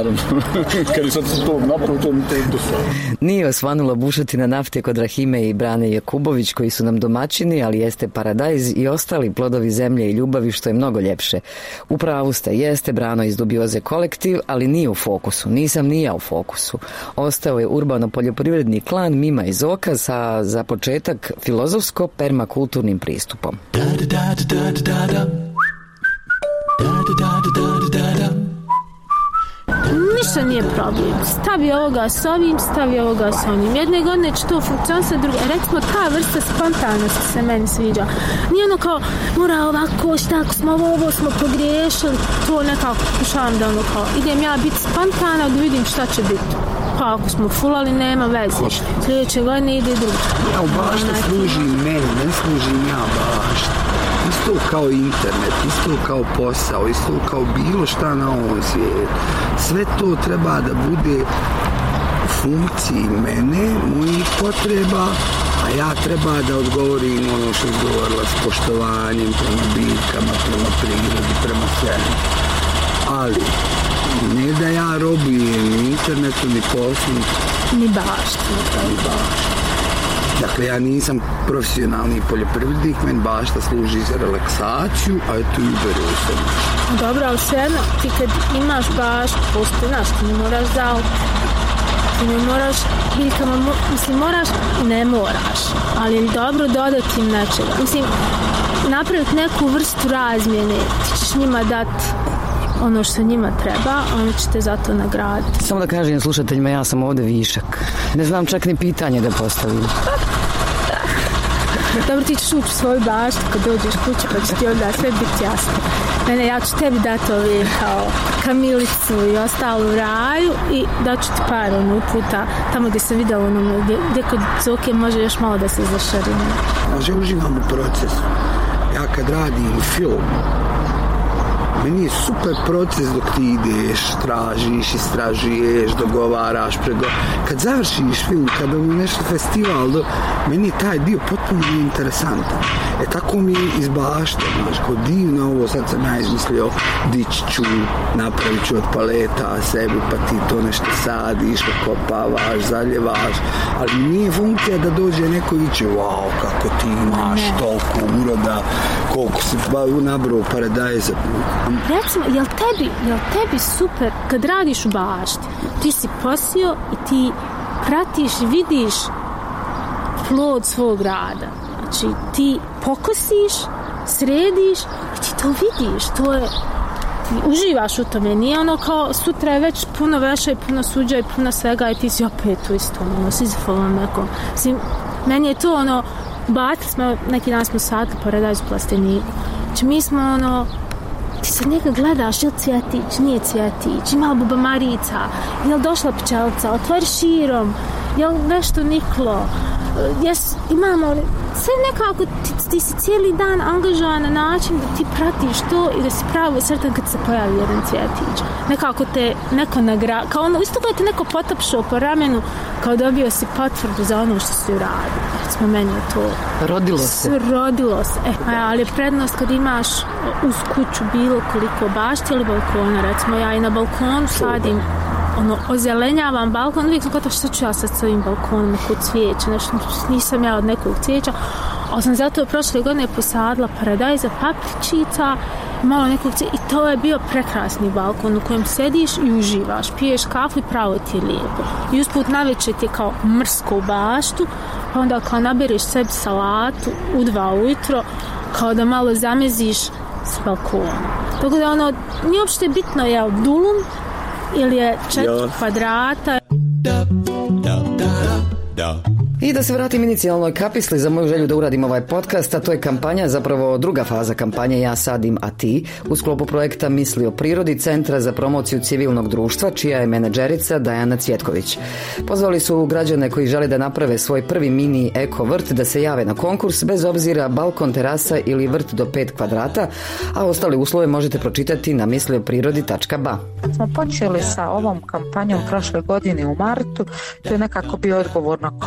naravno. Kad je sad se to napravo, to mi te dosta. Nije osvanula bušotina nafte kod Rahime i Brane Jakubović, koji su nam domaćini, ali jeste paradajz i ostali plodovi zemlje i ljubavi, što je mnogo ljepše. U pravu ste, jeste Brano iz Dubioze kolektiv, ali nije u fokusu. Nisam ni ja u fokusu. Ostao je urbano-poljoprivredni klan Mima iz Oka sa, za početak, filozofsko-permakulturnim pristupom. Da, da, da, da, da, da. Da, da, da, da, da, da. Ništa nije problem. Stavi ovoga s ovim, stavi ovoga s onim. Jedne godine će to funkcionisati, druge. Recimo, ta vrsta spontanosti se meni sviđa. Nije ono kao, mora ovako, šta ako smo ovo, ovo smo pogriješili. To nekako pokušavam da ono kao, idem ja biti spontana da vidim šta će biti. Pa ako smo fulali, nema veze. Sljedeće godine ide drugo. Ja u bašta služim meni, ne služim ja bašta. Isto kao internet, isto kao posao, isto kao bilo šta na ovom svijetu. Sve to treba da bude u funkciji mene, mojih potreba, a ja treba da odgovorim ono što je govorila s poštovanjem prema biljkama, prema prirodi, prema svemu. Ali, ne da ja robujem ni internetu, ni poslu, ni bašta. Ni bašta. Dakle, ja nisam profesionalni poljoprivrednik, meni bašta služi za relaksaciju, a eto i uberu se. Dobro, ali svejedno, ti kad imaš baštu, postoji, znaš, ti ne moraš zaliti. Ti ne moraš, biljkama, mislim, moraš, ne moraš, ali je dobro dodati im nečega. Mislim, napraviti neku vrstu razmjene, ti ćeš njima dati ono što njima treba, oni će te zato nagraditi. Samo da kažem slušateljima, ja sam ovdje višak. Ne znam čak ni pitanje da postavim. Dobro, ti ćeš ući u svoju baštu kad dođeš kuće, pa će ti onda sve biti jasno. Mene, ja ću tebi dati ove kao kamilicu i ostalu u raju i daću ti par ono uputa tamo gdje sam vidjela ono gdje, gdje kod Zoke može još malo da se zašarim. Može uživam u procesu. Ja kad radim film, meni je super proces dok ti ideš, tražiš, istražuješ, dogovaraš, prego... Kad završiš film, kada mu nešto festival, do... meni je taj dio potpuno interesantan. E tako mi je iz bašte, znaš, kao divno ovo, sad sam ja izmislio, dići ću, napravit ću od paleta sebi, pa ti to nešto sadiš, kopavaš, zaljevaš, ali nije funkcija da dođe neko i će, wow, kako ti imaš toliko uroda, koliko si nabrao paradajza. Recimo, jel tebi, jel tebi super kad radiš u bašti, ti si posio i ti pratiš, vidiš plod svog rada. Znači, ti pokosiš, središ i ti to vidiš, to je, ti uživaš u tome, nije ono kao sutra je već puno veša i puno suđa i puno svega i ti si opet u istom, ono, Sizifovom nekom. Mislim, meni je to ono, bati smo, neki dan smo sadili paradajz u plasteniku. Znači, mi smo ono, ti sad njega gledaš, je li cvjetić, nije cvjetić, ima li bubamarica, je li došla pčelica, otvori širom, je li nešto niklo, jes, imamo, sve nekako ti, ti si cijeli dan angažovan na način da ti pratiš to i da si pravo sretan kad se pojavi jedan cvjetić. Nekako te neko nagra, kao ono, isto kada te neko potapšao po ramenu, kao dobio si potvrdu za ono što si uradio. Recimo, meni je to... Rodilo se. Rodilo se. E, ali je prednost kad imaš uz kuću bilo koliko bašti ili balkona. Recimo, ja i na balkonu sadim, ono, ozelenjavam balkon, uvijek sam gotovo što ću ja sad s ovim balkonom, neko cvijeće, nešto, nisam ja od nekog cvijeća, ali sam zato prošle godine posadila paradajza, papričica, malo nekog cvijeća i to je bio prekrasni balkon u kojem sediš i uživaš, piješ kafu i pravo ti je lijepo. I usput navečer ti je kao mrsko u baštu, pa onda kao nabereš sebi salatu u dva ujutro, kao da malo zameziš s balkonom. Tako da ono, nije uopšte bitno je dulum, ili je četiri kvadrata. Da, da, da, da. I da se vratim inicijalnoj kapisli za moju želju da uradim ovaj podcast, a to je kampanja, zapravo druga faza kampanje Ja sadim, a ti, u sklopu projekta Misli o prirodi Centra za promociju civilnog društva, čija je menadžerica Dajana Cvjetković. Pozvali su građane koji žele da naprave svoj prvi mini eko vrt da se jave na konkurs, bez obzira balkon, terasa ili vrt do pet kvadrata, a ostale uslove možete pročitati na mislioprirodi tačka ba. Smo počeli sa ovom kampanjom prošle godine u martu, to je nekako bio odgovor na COVID pandemiju.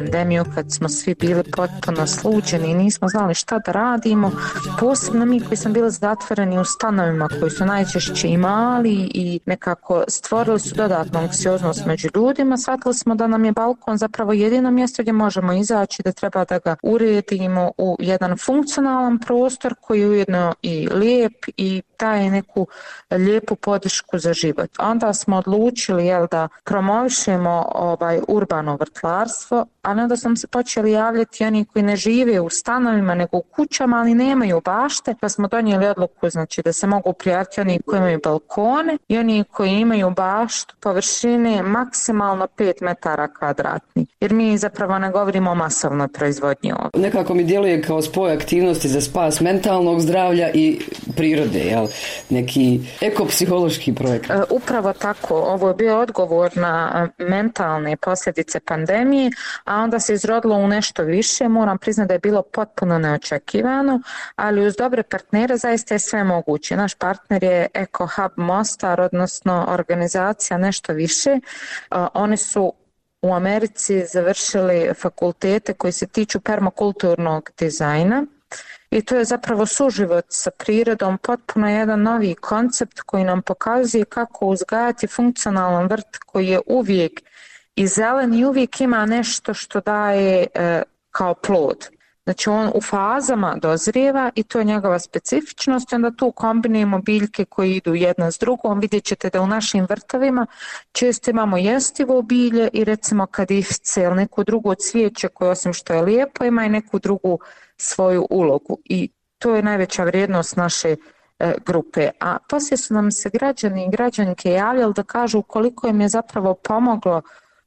pandemiju, kad smo svi bili potpuno sluđeni i nismo znali šta da radimo, posebno mi koji smo bili zatvoreni u stanovima koji su najčešće i mali i nekako stvorili su dodatnu anksioznost među ljudima, shvatili smo da nam je balkon zapravo jedino mjesto gdje možemo izaći, da treba da ga uredimo u jedan funkcionalan prostor koji je ujedno i lijep i daje neku lijepu podršku za život. Onda smo odlučili jel, da promovišemo ovaj urbano vrtlarstvo, a onda smo se počeli javljati oni koji ne žive u stanovima nego u kućama, ali nemaju bašte, pa smo donijeli odluku znači, da se mogu prijaviti oni koji imaju balkone i oni koji imaju baštu površine maksimalno pet metara kvadratnih. Jer mi zapravo ne govorimo o masovnoj proizvodnji ovdje. Nekako mi djeluje kao spoj aktivnosti za spas mentalnog zdravlja i prirode, jel? Neki ekopsihološki projekt. E, upravo tako, ovo je bio odgovor na mentalne posljedice pandemije, a onda se izrodilo u nešto više. Moram priznati da je bilo potpuno neočekivano, ali uz dobre partnere zaista je sve moguće. Naš partner je Eko Hub Mostar, odnosno organizacija nešto više. E, oni su u Americi završili fakultete koji se tiču permakulturnog dizajna i to je zapravo suživot sa prirodom, potpuno jedan novi koncept koji nam pokazuje kako uzgajati funkcionalan vrt koji je uvijek i zelen i uvijek ima nešto što daje e, kao plod. Znači on u fazama dozrijeva i to je njegova specifičnost, onda tu kombinujemo biljke koje idu jedna s drugom. Vidjet ćete da u našim vrtovima često imamo jestivo bilje i recimo kadifice ili neko drugo cvijeće koje osim što je lijepo ima i neku drugu svoju ulogu i to je najveća vrijednost naše e, grupe. A poslije su nam se građani i građanke javljali da kažu koliko im je zapravo pomoglo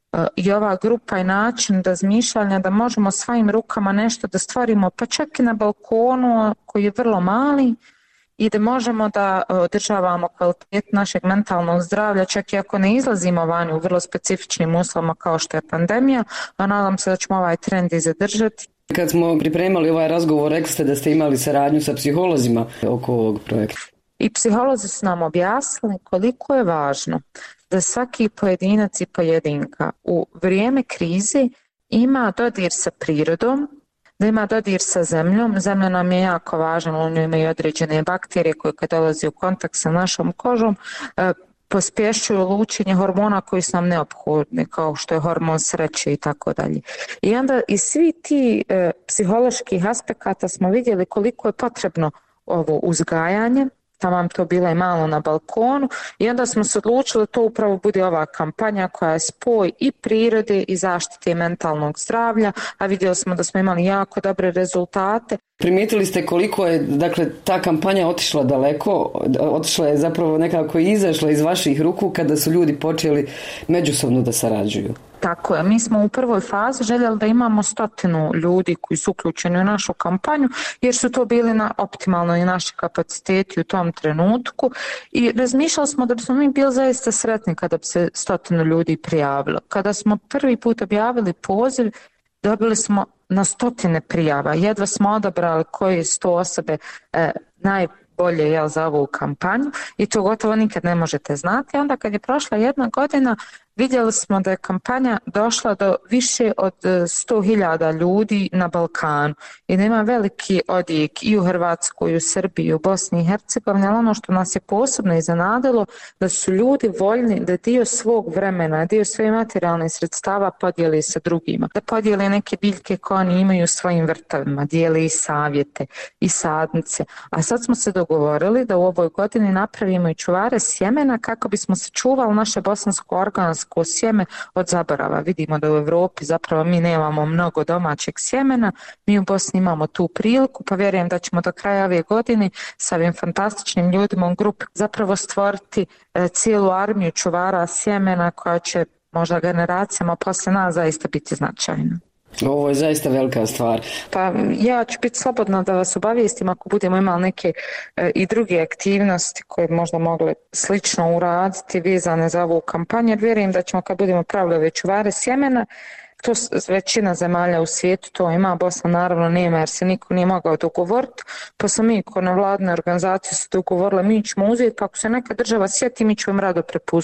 i ova grupa i način razmišljanja da možemo svojim rukama nešto da stvorimo, pa čak i na balkonu koji je vrlo mali i da možemo da održavamo kvalitet našeg mentalnog zdravlja, čak i ako ne izlazimo vani u vrlo specifičnim uslovima kao što je pandemija, a nadam se da ćemo ovaj trend i zadržati. Kad smo pripremali ovaj razgovor, rekli ste da ste imali saradnju sa psiholozima oko ovog projekta. I psiholozi su nam objasnili koliko je važno da svaki pojedinac i pojedinka u vrijeme krize ima dodir sa prirodom, da ima dodir sa zemljom. Zemlja nam je jako važna, u njoj imaju određene bakterije koje kad dolazi u kontakt sa našom kožom pospješuju lučenje hormona koji su nam neophodni, kao što je hormon sreće i tako dalje. I onda iz svi ti e, psiholoških aspekata smo vidjeli koliko je potrebno ovo uzgajanje, tamo vam to bilo i malo na balkonu i onda smo se odlučili da to upravo bude ova kampanja koja je spoj i prirode i zaštite mentalnog zdravlja, a vidjeli smo da smo imali jako dobre rezultate. Primijetili ste koliko je, dakle, ta kampanja otišla daleko, otišla je zapravo nekako izašla iz vaših ruku kada su ljudi počeli međusobno da sarađuju. Tako je, mi smo u prvoj fazi željeli da imamo stotinu ljudi koji su uključeni u našu kampanju jer su to bili na optimalno i naši kapaciteti u tom trenutku i razmišljali smo da bismo mi bili zaista sretni kada bi se stotinu ljudi prijavilo. Kada smo prvi put objavili poziv, dobili smo na stotine prijava, jedva smo odabrali koje su to osobe e, najbolje jel, za ovu kampanju i to gotovo nikad ne možete znati. Onda kad je prošla jedna godina vidjeli smo da je kampanja došla do više od sto hiljada ljudi na Balkanu i da ima veliki odjek i u Hrvatskoj, i u Srbiji, i u Bosni i Hercegovini, ali ono što nas je posebno iznenadilo da su ljudi voljni da dio svog vremena, dio svoje materijalne sredstava podijeli sa drugima, da podijeli neke biljke koje oni imaju u svojim vrtovima, dijeli i savjete i sadnice. A sad smo se dogovorili da u ovoj godini napravimo i čuvare sjemena kako bismo sačuvali naše bosansko organsko sjeme od zaborava. Vidimo da u Europi zapravo mi nemamo mnogo domaćeg sjemena, mi u Bosni imamo tu priliku, pa vjerujem da ćemo do kraja ove godine sa ovim fantastičnim ljudima u grupi zapravo stvoriti e, cijelu armiju čuvara sjemena koja će možda generacijama poslije nas zaista biti značajna. Ovo je zaista velika stvar. Pa ja ću biti slobodna da vas obavijestim ako budemo imali neke e, i druge aktivnosti koje možda mogle slično uraditi vezane za ovu kampanju, jer vjerujem da ćemo kad budemo pravili ove čuvare sjemena, to većina zemalja u svijetu to ima, Bosna naravno nema jer se niko nije mogao dogovoriti, pa smo mi ko nevladne organizacije se dogovorile, mi ćemo uzeti, pa ako se neka država sjeti, mi ćemo im rado prepustiti.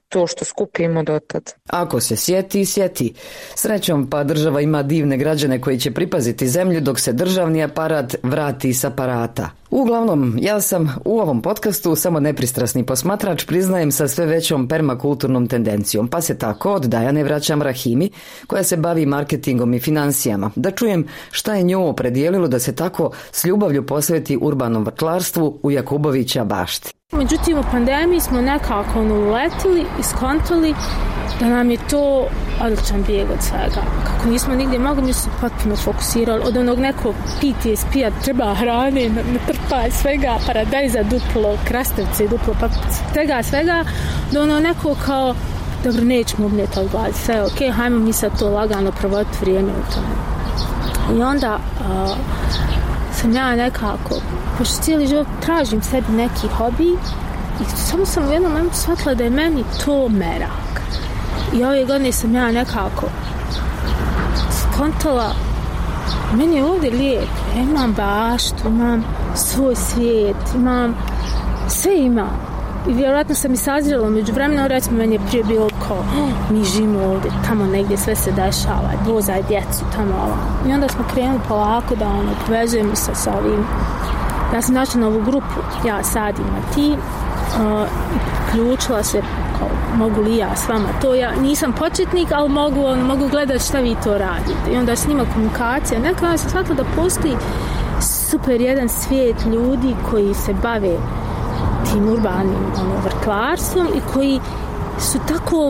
to što skupimo dotad. Ako se sjeti, sjeti. Srećom pa država ima divne građane koji će pripaziti zemlju dok se državni aparat vrati s aparata. Uglavnom, ja sam u ovom podcastu samo nepristrasni posmatrač, priznajem, sa sve većom permakulturnom tendencijom, pa se tako od Dajane vraćam Rahimi, koja se bavi marketingom i financijama, da čujem šta je nju opredijelilo da se tako s ljubavlju posveti urbanom vrtlarstvu u Jakubovića bašti. Međutim, u pandemiji smo nekako ono uletili i skontali da nam je to odličan bijeg od svega. Kako nismo nigdje mogli, mi smo potpuno fokusirali od onog nekog P T S P-a, treba hrane, natrpaj svega, paradajza duplo, krastavce duplo, pa svega svega, do ono nekog kao, dobro, nećemo umjeti odgledati, sve je okej, okay, hajmo mi sad to lagano provoditi vrijeme u tome. I onda uh, sam ja nekako, pošto cijeli život tražim sebi neki hobi, i samo sam u jednom momentu shvatila da je meni to merak. I ove godine sam ja nekako skontala, meni je ovdje lijepo, ja imam baštu, imam svoj svijet, imam, sve imam. I vjerojatno sam i sazrela, među vremenom, recimo, meni je prije bilo kao, oh, mi živimo ovdje, tamo negdje sve se dešava, vozaj djecu, tamo ovo. I onda smo krenuli polako da ono, povezujemo se sa ovim. Ja sam našla na ovu grupu, ja sadim na ti, uh, i priključila se, kao, mogu li ja s vama to, ja nisam početnik, ali mogu, on, mogu gledati šta vi to radite. I onda s njima komunikacija, nekada sam shvatila da postoji super jedan svijet ljudi koji se bave tim urbanim ono, vrtlarstvom i koji su tako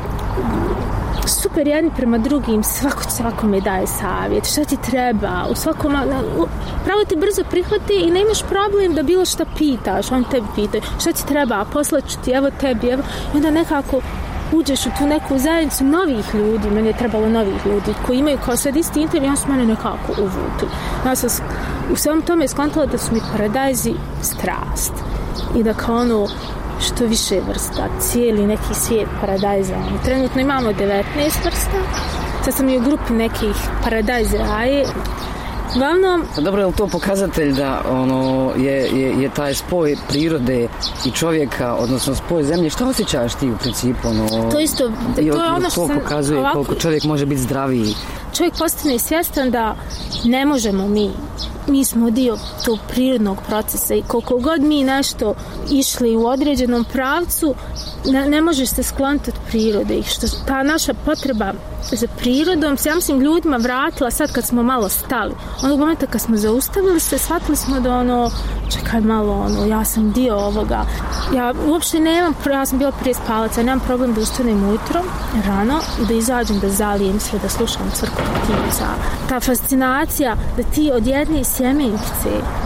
super jedni prema drugim, svako svakome daje savjet, šta ti treba, u svakom, pravo te brzo prihvati i nemaš problem da bilo šta pitaš, on tebi pitaju, šta ti treba, poslaću ti, evo tebi, evo, i onda nekako uđeš u tu neku zajednicu novih ljudi, meni je trebalo novih ljudi, koji imaju kao sad isti intervju, on su mene nekako uvukli. Ja sam u svem tome skontala da su mi paradajzi strast. I da kao ono što više vrsta, cijeli neki svijet paradajza. Trenutno imamo devetnaest vrsta, sad sam i u grupi nekih paradajza raje. Uglavnom... Dobro, je li to pokazatelj da ono, je, je, je taj spoj prirode i čovjeka, odnosno spoj zemlje, šta osjećaš ti u principu? Ono, to isto, to je ono što sam... To pokazuje ovako, koliko čovjek može biti zdraviji. Čovjek postane svjestan da ne možemo mi, mi smo dio tog prirodnog procesa i koliko god mi nešto išli u određenom pravcu, ne, ne možeš se skloniti od prirode i što ta naša potreba za prirodom se, ja mislim, ljudima vratila sad kad smo malo stali. Onog momenta kad smo zaustavili se, shvatili smo da ono, čekaj malo, ono, ja sam dio ovoga. Ja uopšte nemam, ja sam bila prije spalaca, nemam problem da ustanem ujutro, rano, i da izađem, da zalijem sve, da slušam crkvu ptica. Ta fascinacija da ti od jedne sjemenkice,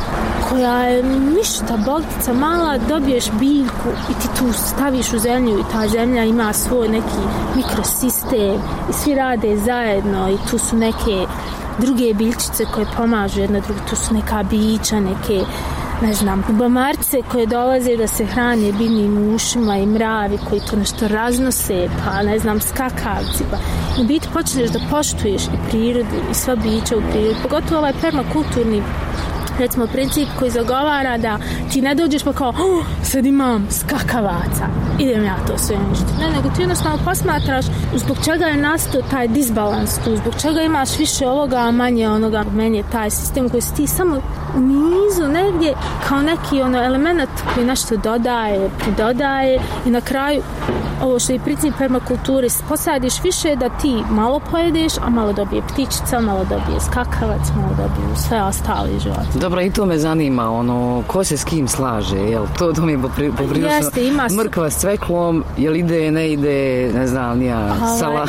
koja je ništa, boltica mala, dobiješ biljku i ti tu staviš u zemlju i ta zemlja ima svoj neki mikrosistem i svi rade zajedno i tu su neke druge biljčice koje pomažu jedna druga, tu su neka bića, neke, ne znam, bubamarce koje dolaze da se hrane biljnim ušima i mravi koji to nešto raznose, pa ne znam, skakavci, pa u biti počneš da poštuješ i prirodu i sva bića u prirodi, pogotovo ovaj permakulturni, recimo, princip koji zagovara da ti ne dođeš pa kao, oh, sad imam skakavaca, idem ja to sve uništiti. Ne, nego ti jednostavno posmatraš zbog čega je nastao taj disbalans tu, zbog čega imaš više ovoga, a manje onoga. Meni je taj sistem koji si ti samo u nizu negdje kao neki ono element koji nešto dodaje, pridodaje i na kraju ovo što je princip permakulture, posadiš više da ti malo pojedeš, a malo dobije ptičica, malo dobije skakavac, malo dobije sve ostali život. Dobro, i to me zanima, ono, ko se s kim slaže, jel? To, to mi je popri, poprilično Jeste, ima su... mrkva s cveklom, jel ide, ne ide, ne znam, nija, sala,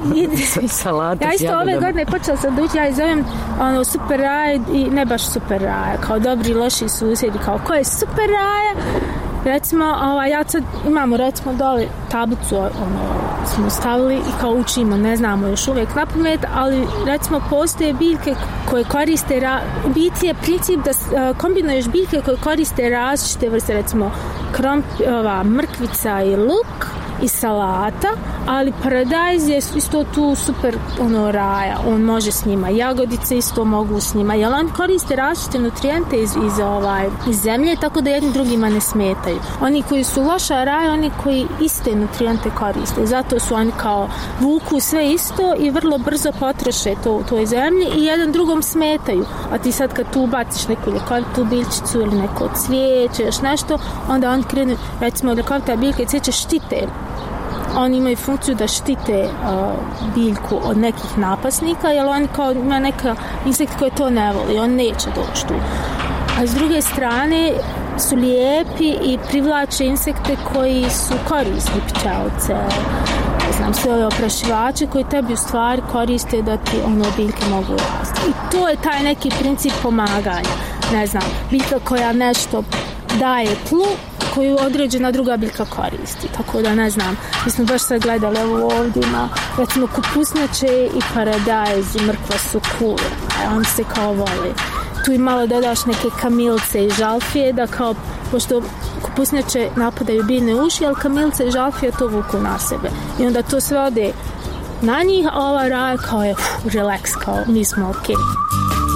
salata ja s jagodama. Ja isto ove godine počela sam da ući, ja zovem ono, super raja i ne baš super raja, kao dobri i loši susjedi, kao ko je super raja. Recimo, ovaj, ja sad imamo recimo dole tablicu, ono, smo stavili i kao učimo, ne znamo još uvijek na pamet, ali recimo postoje biljke koje koriste, ra... biti je princip da uh, kombinuješ biljke koje koriste različite vrste, recimo kromp, ova, mrkvica i luk i salata, ali paradajz je isto tu super ono raja, on može s njima, jagodice isto mogu s njima, jer on koriste različite nutrijente iz, iz, ovaj, iz zemlje, tako da jedni drugima ne smetaju. Oni koji su loša raja, oni koji iste nutrijente koriste, zato su oni kao vuku sve isto i vrlo brzo potroše to u toj zemlji i jedan drugom smetaju. A ti sad kad tu baciš neku ljekovitu biljčicu ili neko cvijeće, još nešto, onda on krenu, recimo ljekovita biljka i cvijeće štite. Oni imaju funkciju da štite uh, biljku od nekih napasnika, jer oni kao ima neka insekt koji to ne voli, on neće doći tu. A s druge strane su lijepi i privlače insekte koji su korisni, pčelice, ne znam, sve ove oprašivače koji tebi u stvari koriste da ti ono biljke mogu rasti. I to je taj neki princip pomaganja. Ne znam, biljka koja nešto daje tlu, koju određena druga biljka koristi. Tako da ne znam, mi smo baš sad gledali evo ovdje ima recimo kupusnjače i paradajz i mrkva su cool, a oni se kao vole. Tu i malo dodaš neke kamilce i žalfije da kao, pošto kupusnjače napadaju biljne uši, ali kamilce i žalfije to vuku na sebe. I onda to sve ode na njih, a ova raja kao je uf, relax, kao mi smo okej. Okay.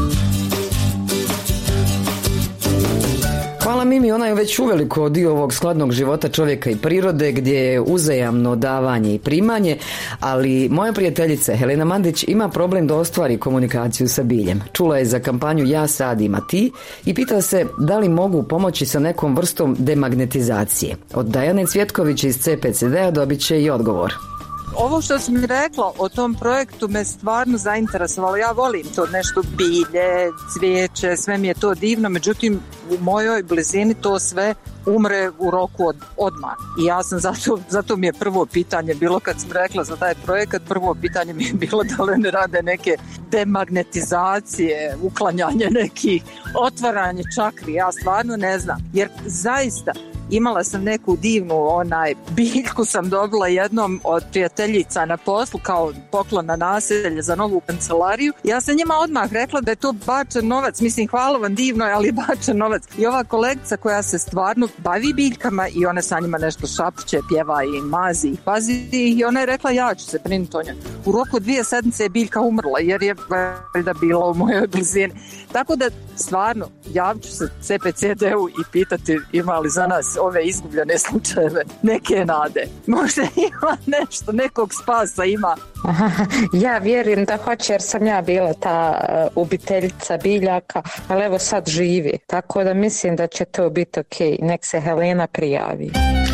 Hvala Mimi, ona je već uveliko dio ovog skladnog života čovjeka i prirode gdje je uzajamno davanje i primanje, ali moja prijateljica Helena Mandić ima problem da ostvari komunikaciju sa biljem. Čula je za kampanju Ja sadim, a ti i pita se da li mogu pomoći sa nekom vrstom demagnetizacije. Od Dajane Cvjetković iz C P C D-a dobit će i odgovor. Ovo što si mi rekla o tom projektu me stvarno zainteresovalo. Ja volim to nešto bilje, cvijeće, sve mi je to divno, međutim u mojoj blizini to sve umre u roku od, odmah. I ja sam zato, zato mi je prvo pitanje bilo kad sam rekla za taj projekat, prvo pitanje mi je bilo da li ne rade neke demagnetizacije, uklanjanje nekih, otvaranje čakri, ja stvarno ne znam. Jer zaista imala sam neku divnu onaj biljku sam dobila jednom od prijateljica na poslu kao poklon na naselje za novu kancelariju. Ja sam njima odmah rekla da je to bačen novac. Mislim, hvala vam, divno je, ali bačen novac. I ova kolegica koja se stvarno bavi biljkama i ona sa njima nešto šapuće, pjeva i mazi i pazi i ona je rekla ja ću se brinuti o njoj. U roku dvije sedmice je biljka umrla jer je valjda bila u mojoj blizini. Tako da stvarno javit ću se C P C D-u i pitati ima li za nas ove izgubljene slučajeve neke nade. Možda ima nešto, nekog spasa ima. Ja vjerujem da hoće jer sam ja bila ta uh, ubiteljica biljaka, ali evo sad živi. Tako da mislim da će to biti okej. Nek se Helena prijavi.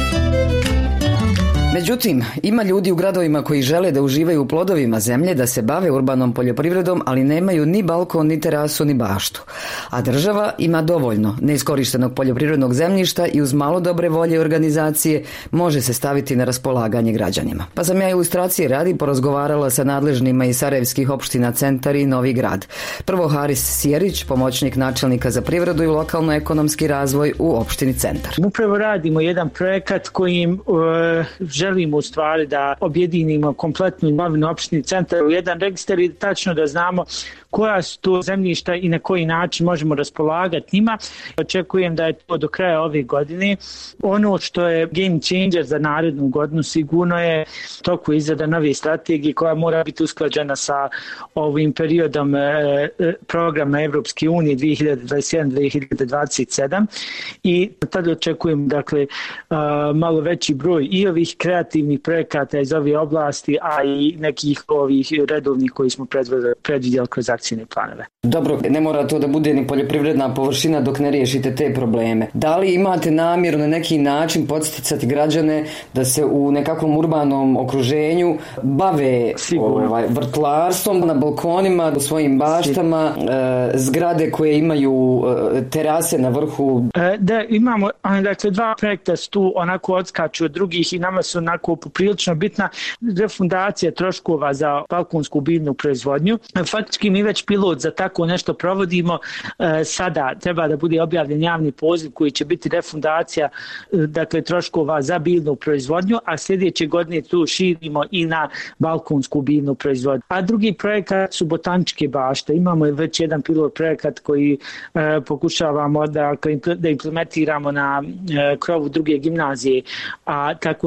Međutim, ima ljudi u gradovima koji žele da uživaju u plodovima zemlje, da se bave urbanom poljoprivredom, ali nemaju ni balkon, ni terasu, ni baštu. A država ima dovoljno neiskorištenog poljoprivrednog zemljišta i uz malo dobre volje i organizacije može se staviti na raspolaganje građanima. Pa sam ja ilustracije radi porazgovarala sa nadležnima iz sarajevskih opština Centar i Novi Grad. Prvo Haris Sjerić, pomoćnik načelnika za privredu i lokalno-ekonomski razvoj u opštini Centar. Upravo radimo jedan projekat kojim uh, želimo u stvari da objedinimo kompletnu imovinu opštine Centar u jedan registar i tačno da znamo koja su to zemljišta i na koji način možemo raspolagati njima. Očekujem da je to do kraja ove godine. Ono što je game changer za narednu godinu sigurno je toku izrada nove strategije koja mora biti usklađena sa ovim periodom eh, programa Evropske unije dvije hiljade dvadeset jedan do dvije hiljade dvadeset sedam i tada očekujem dakle uh, malo veći broj i ovih kreativnih projekata iz ove oblasti, a i nekih ovih redovnih koji smo predvidjeli kroz akcijne planove. Dobro, ne mora to da bude ni poljoprivredna površina dok ne riješite te probleme. Da li imate namjeru na neki način podsticati građane da se u nekakvom urbanom okruženju bave ovaj, vrtlarstvom na balkonima, u svojim baštama, e, zgrade koje imaju e, terase na vrhu? E, da, imamo, dakle, dva projekta su tu onako odskaču od drugih i nama su onako poprilično bitna refundacija troškova za balkonsku biljnu proizvodnju. Faktički mi već pilot za tako nešto provodimo. E, sada treba da bude objavljen javni poziv koji će biti refundacija dakle troškova za biljnu proizvodnju, a sljedeće godine tu širimo i na balkonsku biljnu proizvodnju. A drugi projekat su botaničke bašte. Imamo već jedan pilot projekat koji e, pokušavamo da, da implementiramo na e, krovu druge gimnazije, a tako nešto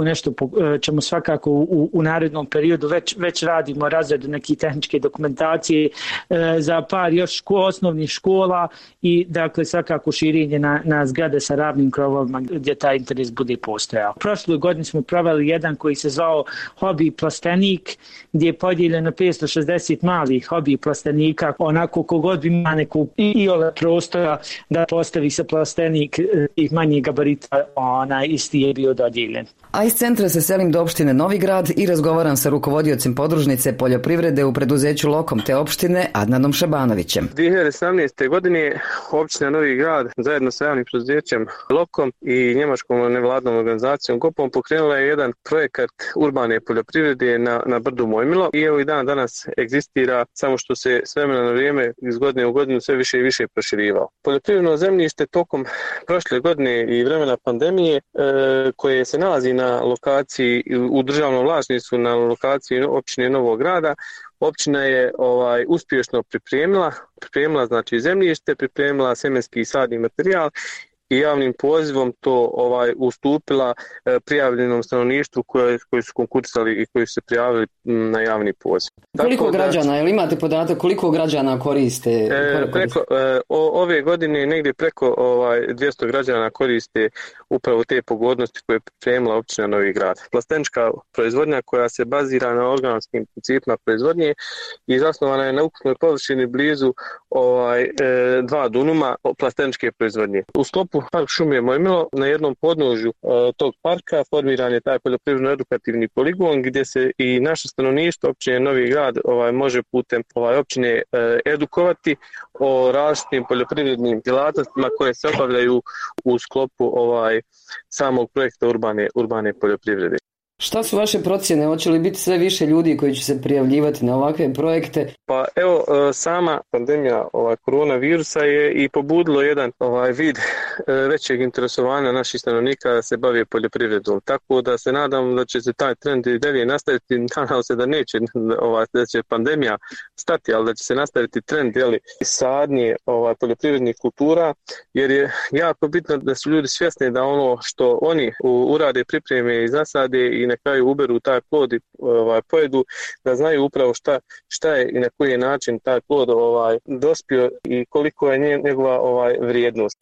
ćemo svakako u, u narednom periodu, već, već radimo razredu neke tehničke dokumentacije za par još ško, osnovnih škola i dakle svakako širenje na, na zgrade sa ravnim krovovima gdje taj interes bude postojao. Prošle godine smo proveli jedan koji se zvao Hobi plastenik, gdje je podijeljeno petsto šezdeset malih hobi plastenika, onako kogod ima neku iole prostora da postavi se plastenik tih manjih gabarita, onaj isti je bio dodijeljen. A iz centra se selim do opštine Novi Grad i razgovaram sa rukovodiocem podružnice poljoprivrede u preduzeću Lokom te opštine Adnanom Šabanovićem. dvije hiljade sedamnaeste. godine opština Novi Grad zajedno sa javnim preduzećem Lokom i njemačkom nevladnom organizacijom Gopom pokrenula je jedan projekat urbane poljoprivrede na, na brdu Mojmilo i evo i dan danas egzistira, samo što se s vremena na vrijeme iz godine u godinu sve više i više proširivao. Poljoprivredno zemljište tokom prošle godine i vremena pandemije e, koje se nalazi na na lokaciji u državnom vlasništvu na lokaciji općine Novog Grada, općina je ovaj uspješno pripremila, pripremila znači zemljište, pripremila sjemenski i sadni materijal i javnim pozivom to ovaj ustupila e, prijavljenom stanovništvu koje, koji su konkursali i koji su se prijavili na javni poziv. Koliko da, građana, jel imate podatak koliko građana koriste? E, preko, e, o, ove godine negdje preko ovaj, dvjesto građana koriste upravo te pogodnosti koje je pripremila općina Novi Grad. Plastenička proizvodnja koja se bazira na organskim principima proizvodnje i zasnovana je na ukupnoj površini blizu ovaj, e, dva dunuma plasteničke proizvodnje. U sklopu Park šume Mojmilo na jednom podnožju e, tog parka formiran je taj poljoprivredno-edukativni poligon gdje se i naše stanovništvo općine Novi Grad ovaj, može putem ovaj, općine e, edukovati o različitim poljoprivrednim djelatnostima koje se obavljaju u sklopu ovaj, samog projekta urbane, urbane poljoprivrede. Šta su vaše procjene? Hoće li biti sve više ljudi koji će se prijavljivati na ovakve projekte? Pa evo, sama pandemija ovaj, koronavirusa je i pobudilo jedan ovaj, vid većeg interesovanja naših stanovnika da se bave poljoprivredom. Tako da se nadam da će se taj trend i dalje nastaviti. Nadam se da neće, ovaj, da će pandemija stati, ali da će se nastaviti trend jeli, sadnje ovaj, poljoprivrednih kultura, jer je jako bitno da su ljudi svjesni da ono što oni urade, pripreme i zasade i na kraju uberu taj plod i ovaj, pojedu, da znaju upravo šta, šta je i na koji je način taj plod ovaj, dospio i koliko je njegova ovaj, vrijednost.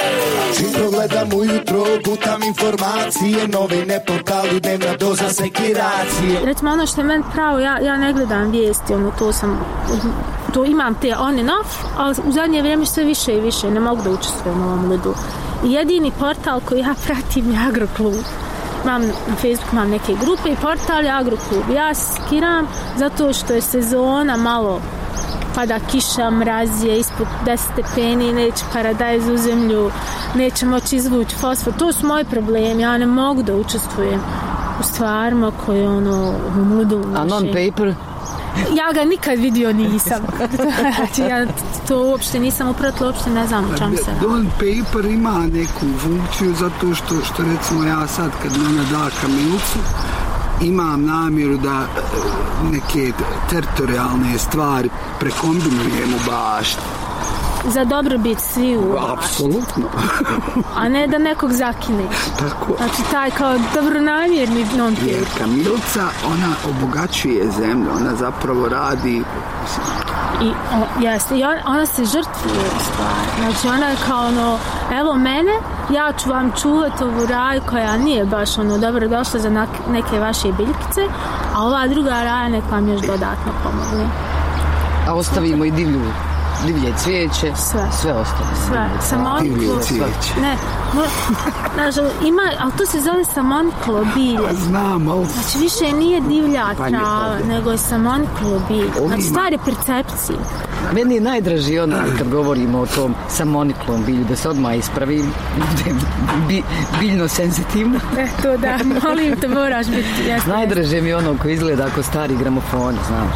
Čim gledam ujutro, gutam informacije, novine, portali, dnevna doza sekiracije. Recimo ono što je meni pravo, ja, ja ne gledam vijesti, ono, to sam, to imam te on and off, ali u zadnje vrijeme sve više i više, ne mogu da učestvujem u ovom ludu. I jedini portal koji ja pratim je Agroklub. Imam na Facebooku imam neke grupe i portal je Agroklub. Ja skiram zato što je sezona malo pada kiša, mraz je ispod deset stepeni, neće paradajz u zemlju, neće moći izvući fosfor. To su moji problemi, ja ne mogu da učestvujem u stvarima koje ono u ludu. A non-paper? Ja ga nikad vidio nisam. Znači, ja to uopšte nisam upratila, uopšte ne znam o čemu se radi. Don paper ima neku funkciju zato što, što recimo ja sad kad mene da kamilcu imam namjeru da neke teritorijalne stvari prekombinujem u bašti. Za dobrobit svi u bašti. Apsolutno. A ne da nekog zakine. Tako. Znači taj kao dobronamjerni non-paper. Jer kamilca, ona obogaćuje zemlju, ona zapravo radi... I, o, jeste, i on, ona se žrtvuje u stvari. Znači ona je kao ono, evo mene, ja ću vam čuvati ovu raju koja nije baš ono dobro došla za neke vaše biljkice, a ova druga raja nek vam još dodatno pomogne. A ostavimo i divlju, divlje cvijeće, sve, sve ostane. Sve, samoniklo. Ne, no, znači, ima, ali to se zove samoniklo bilje. Znam, ali... Znači više nije divlja trava, nego je samoniklo bilje. Znači stvari percepcije. Meni je najdraži ono kad govorimo o tom samoniklom bilju, da se odmah ispravim, bi, biljno senzitivno. E, to da, molim te, moraš biti. Jasno. Najdraže mi je ono ko izgleda ako stari gramofon, znaš.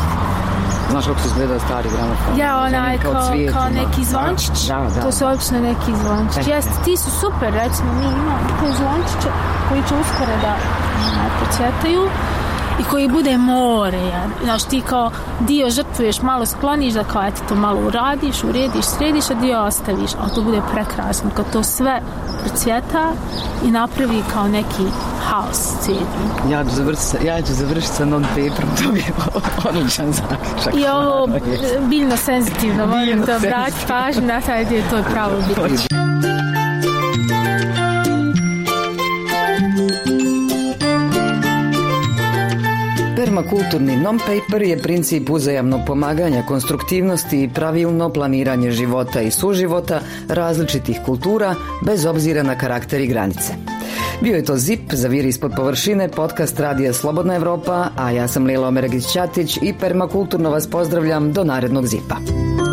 Znaš kako se izgleda stari gramofon? Ja, onaj kao, kao, cvijet, kao neki zvončić. Da, da, to su obično neki zvončić. Jeste, ti su super, recimo, mi imamo te zvončiće koji će uskoro da procvjetaju i koji bude more. Ja. Znaš, ti kao dio žrtvuješ, malo skloniš da kao eto to malo uradiš, urediš, središ, a dio ostaviš. Ali to bude prekrasno, kad to sve procvjeta i napravi kao neki haos cijeli. Ja ću završiti, ja ću završiti sa non-paperom, to bi je odličan zaključak. I ovo biljno senzitivno, moram da obratiti pažnju na taj dio, to je pravo biti. Permakulturni non-paper je princip uzajamnog pomaganja, konstruktivnosti i pravilno planiranje života i suživota različitih kultura bez obzira na karakter i granice. Bio je to Zip, Zaviri ispod površine, podcast Radija Slobodna Evropa, a ja sam Lila Omeragić-Ćatić i permakulturno vas pozdravljam do narednog Zipa.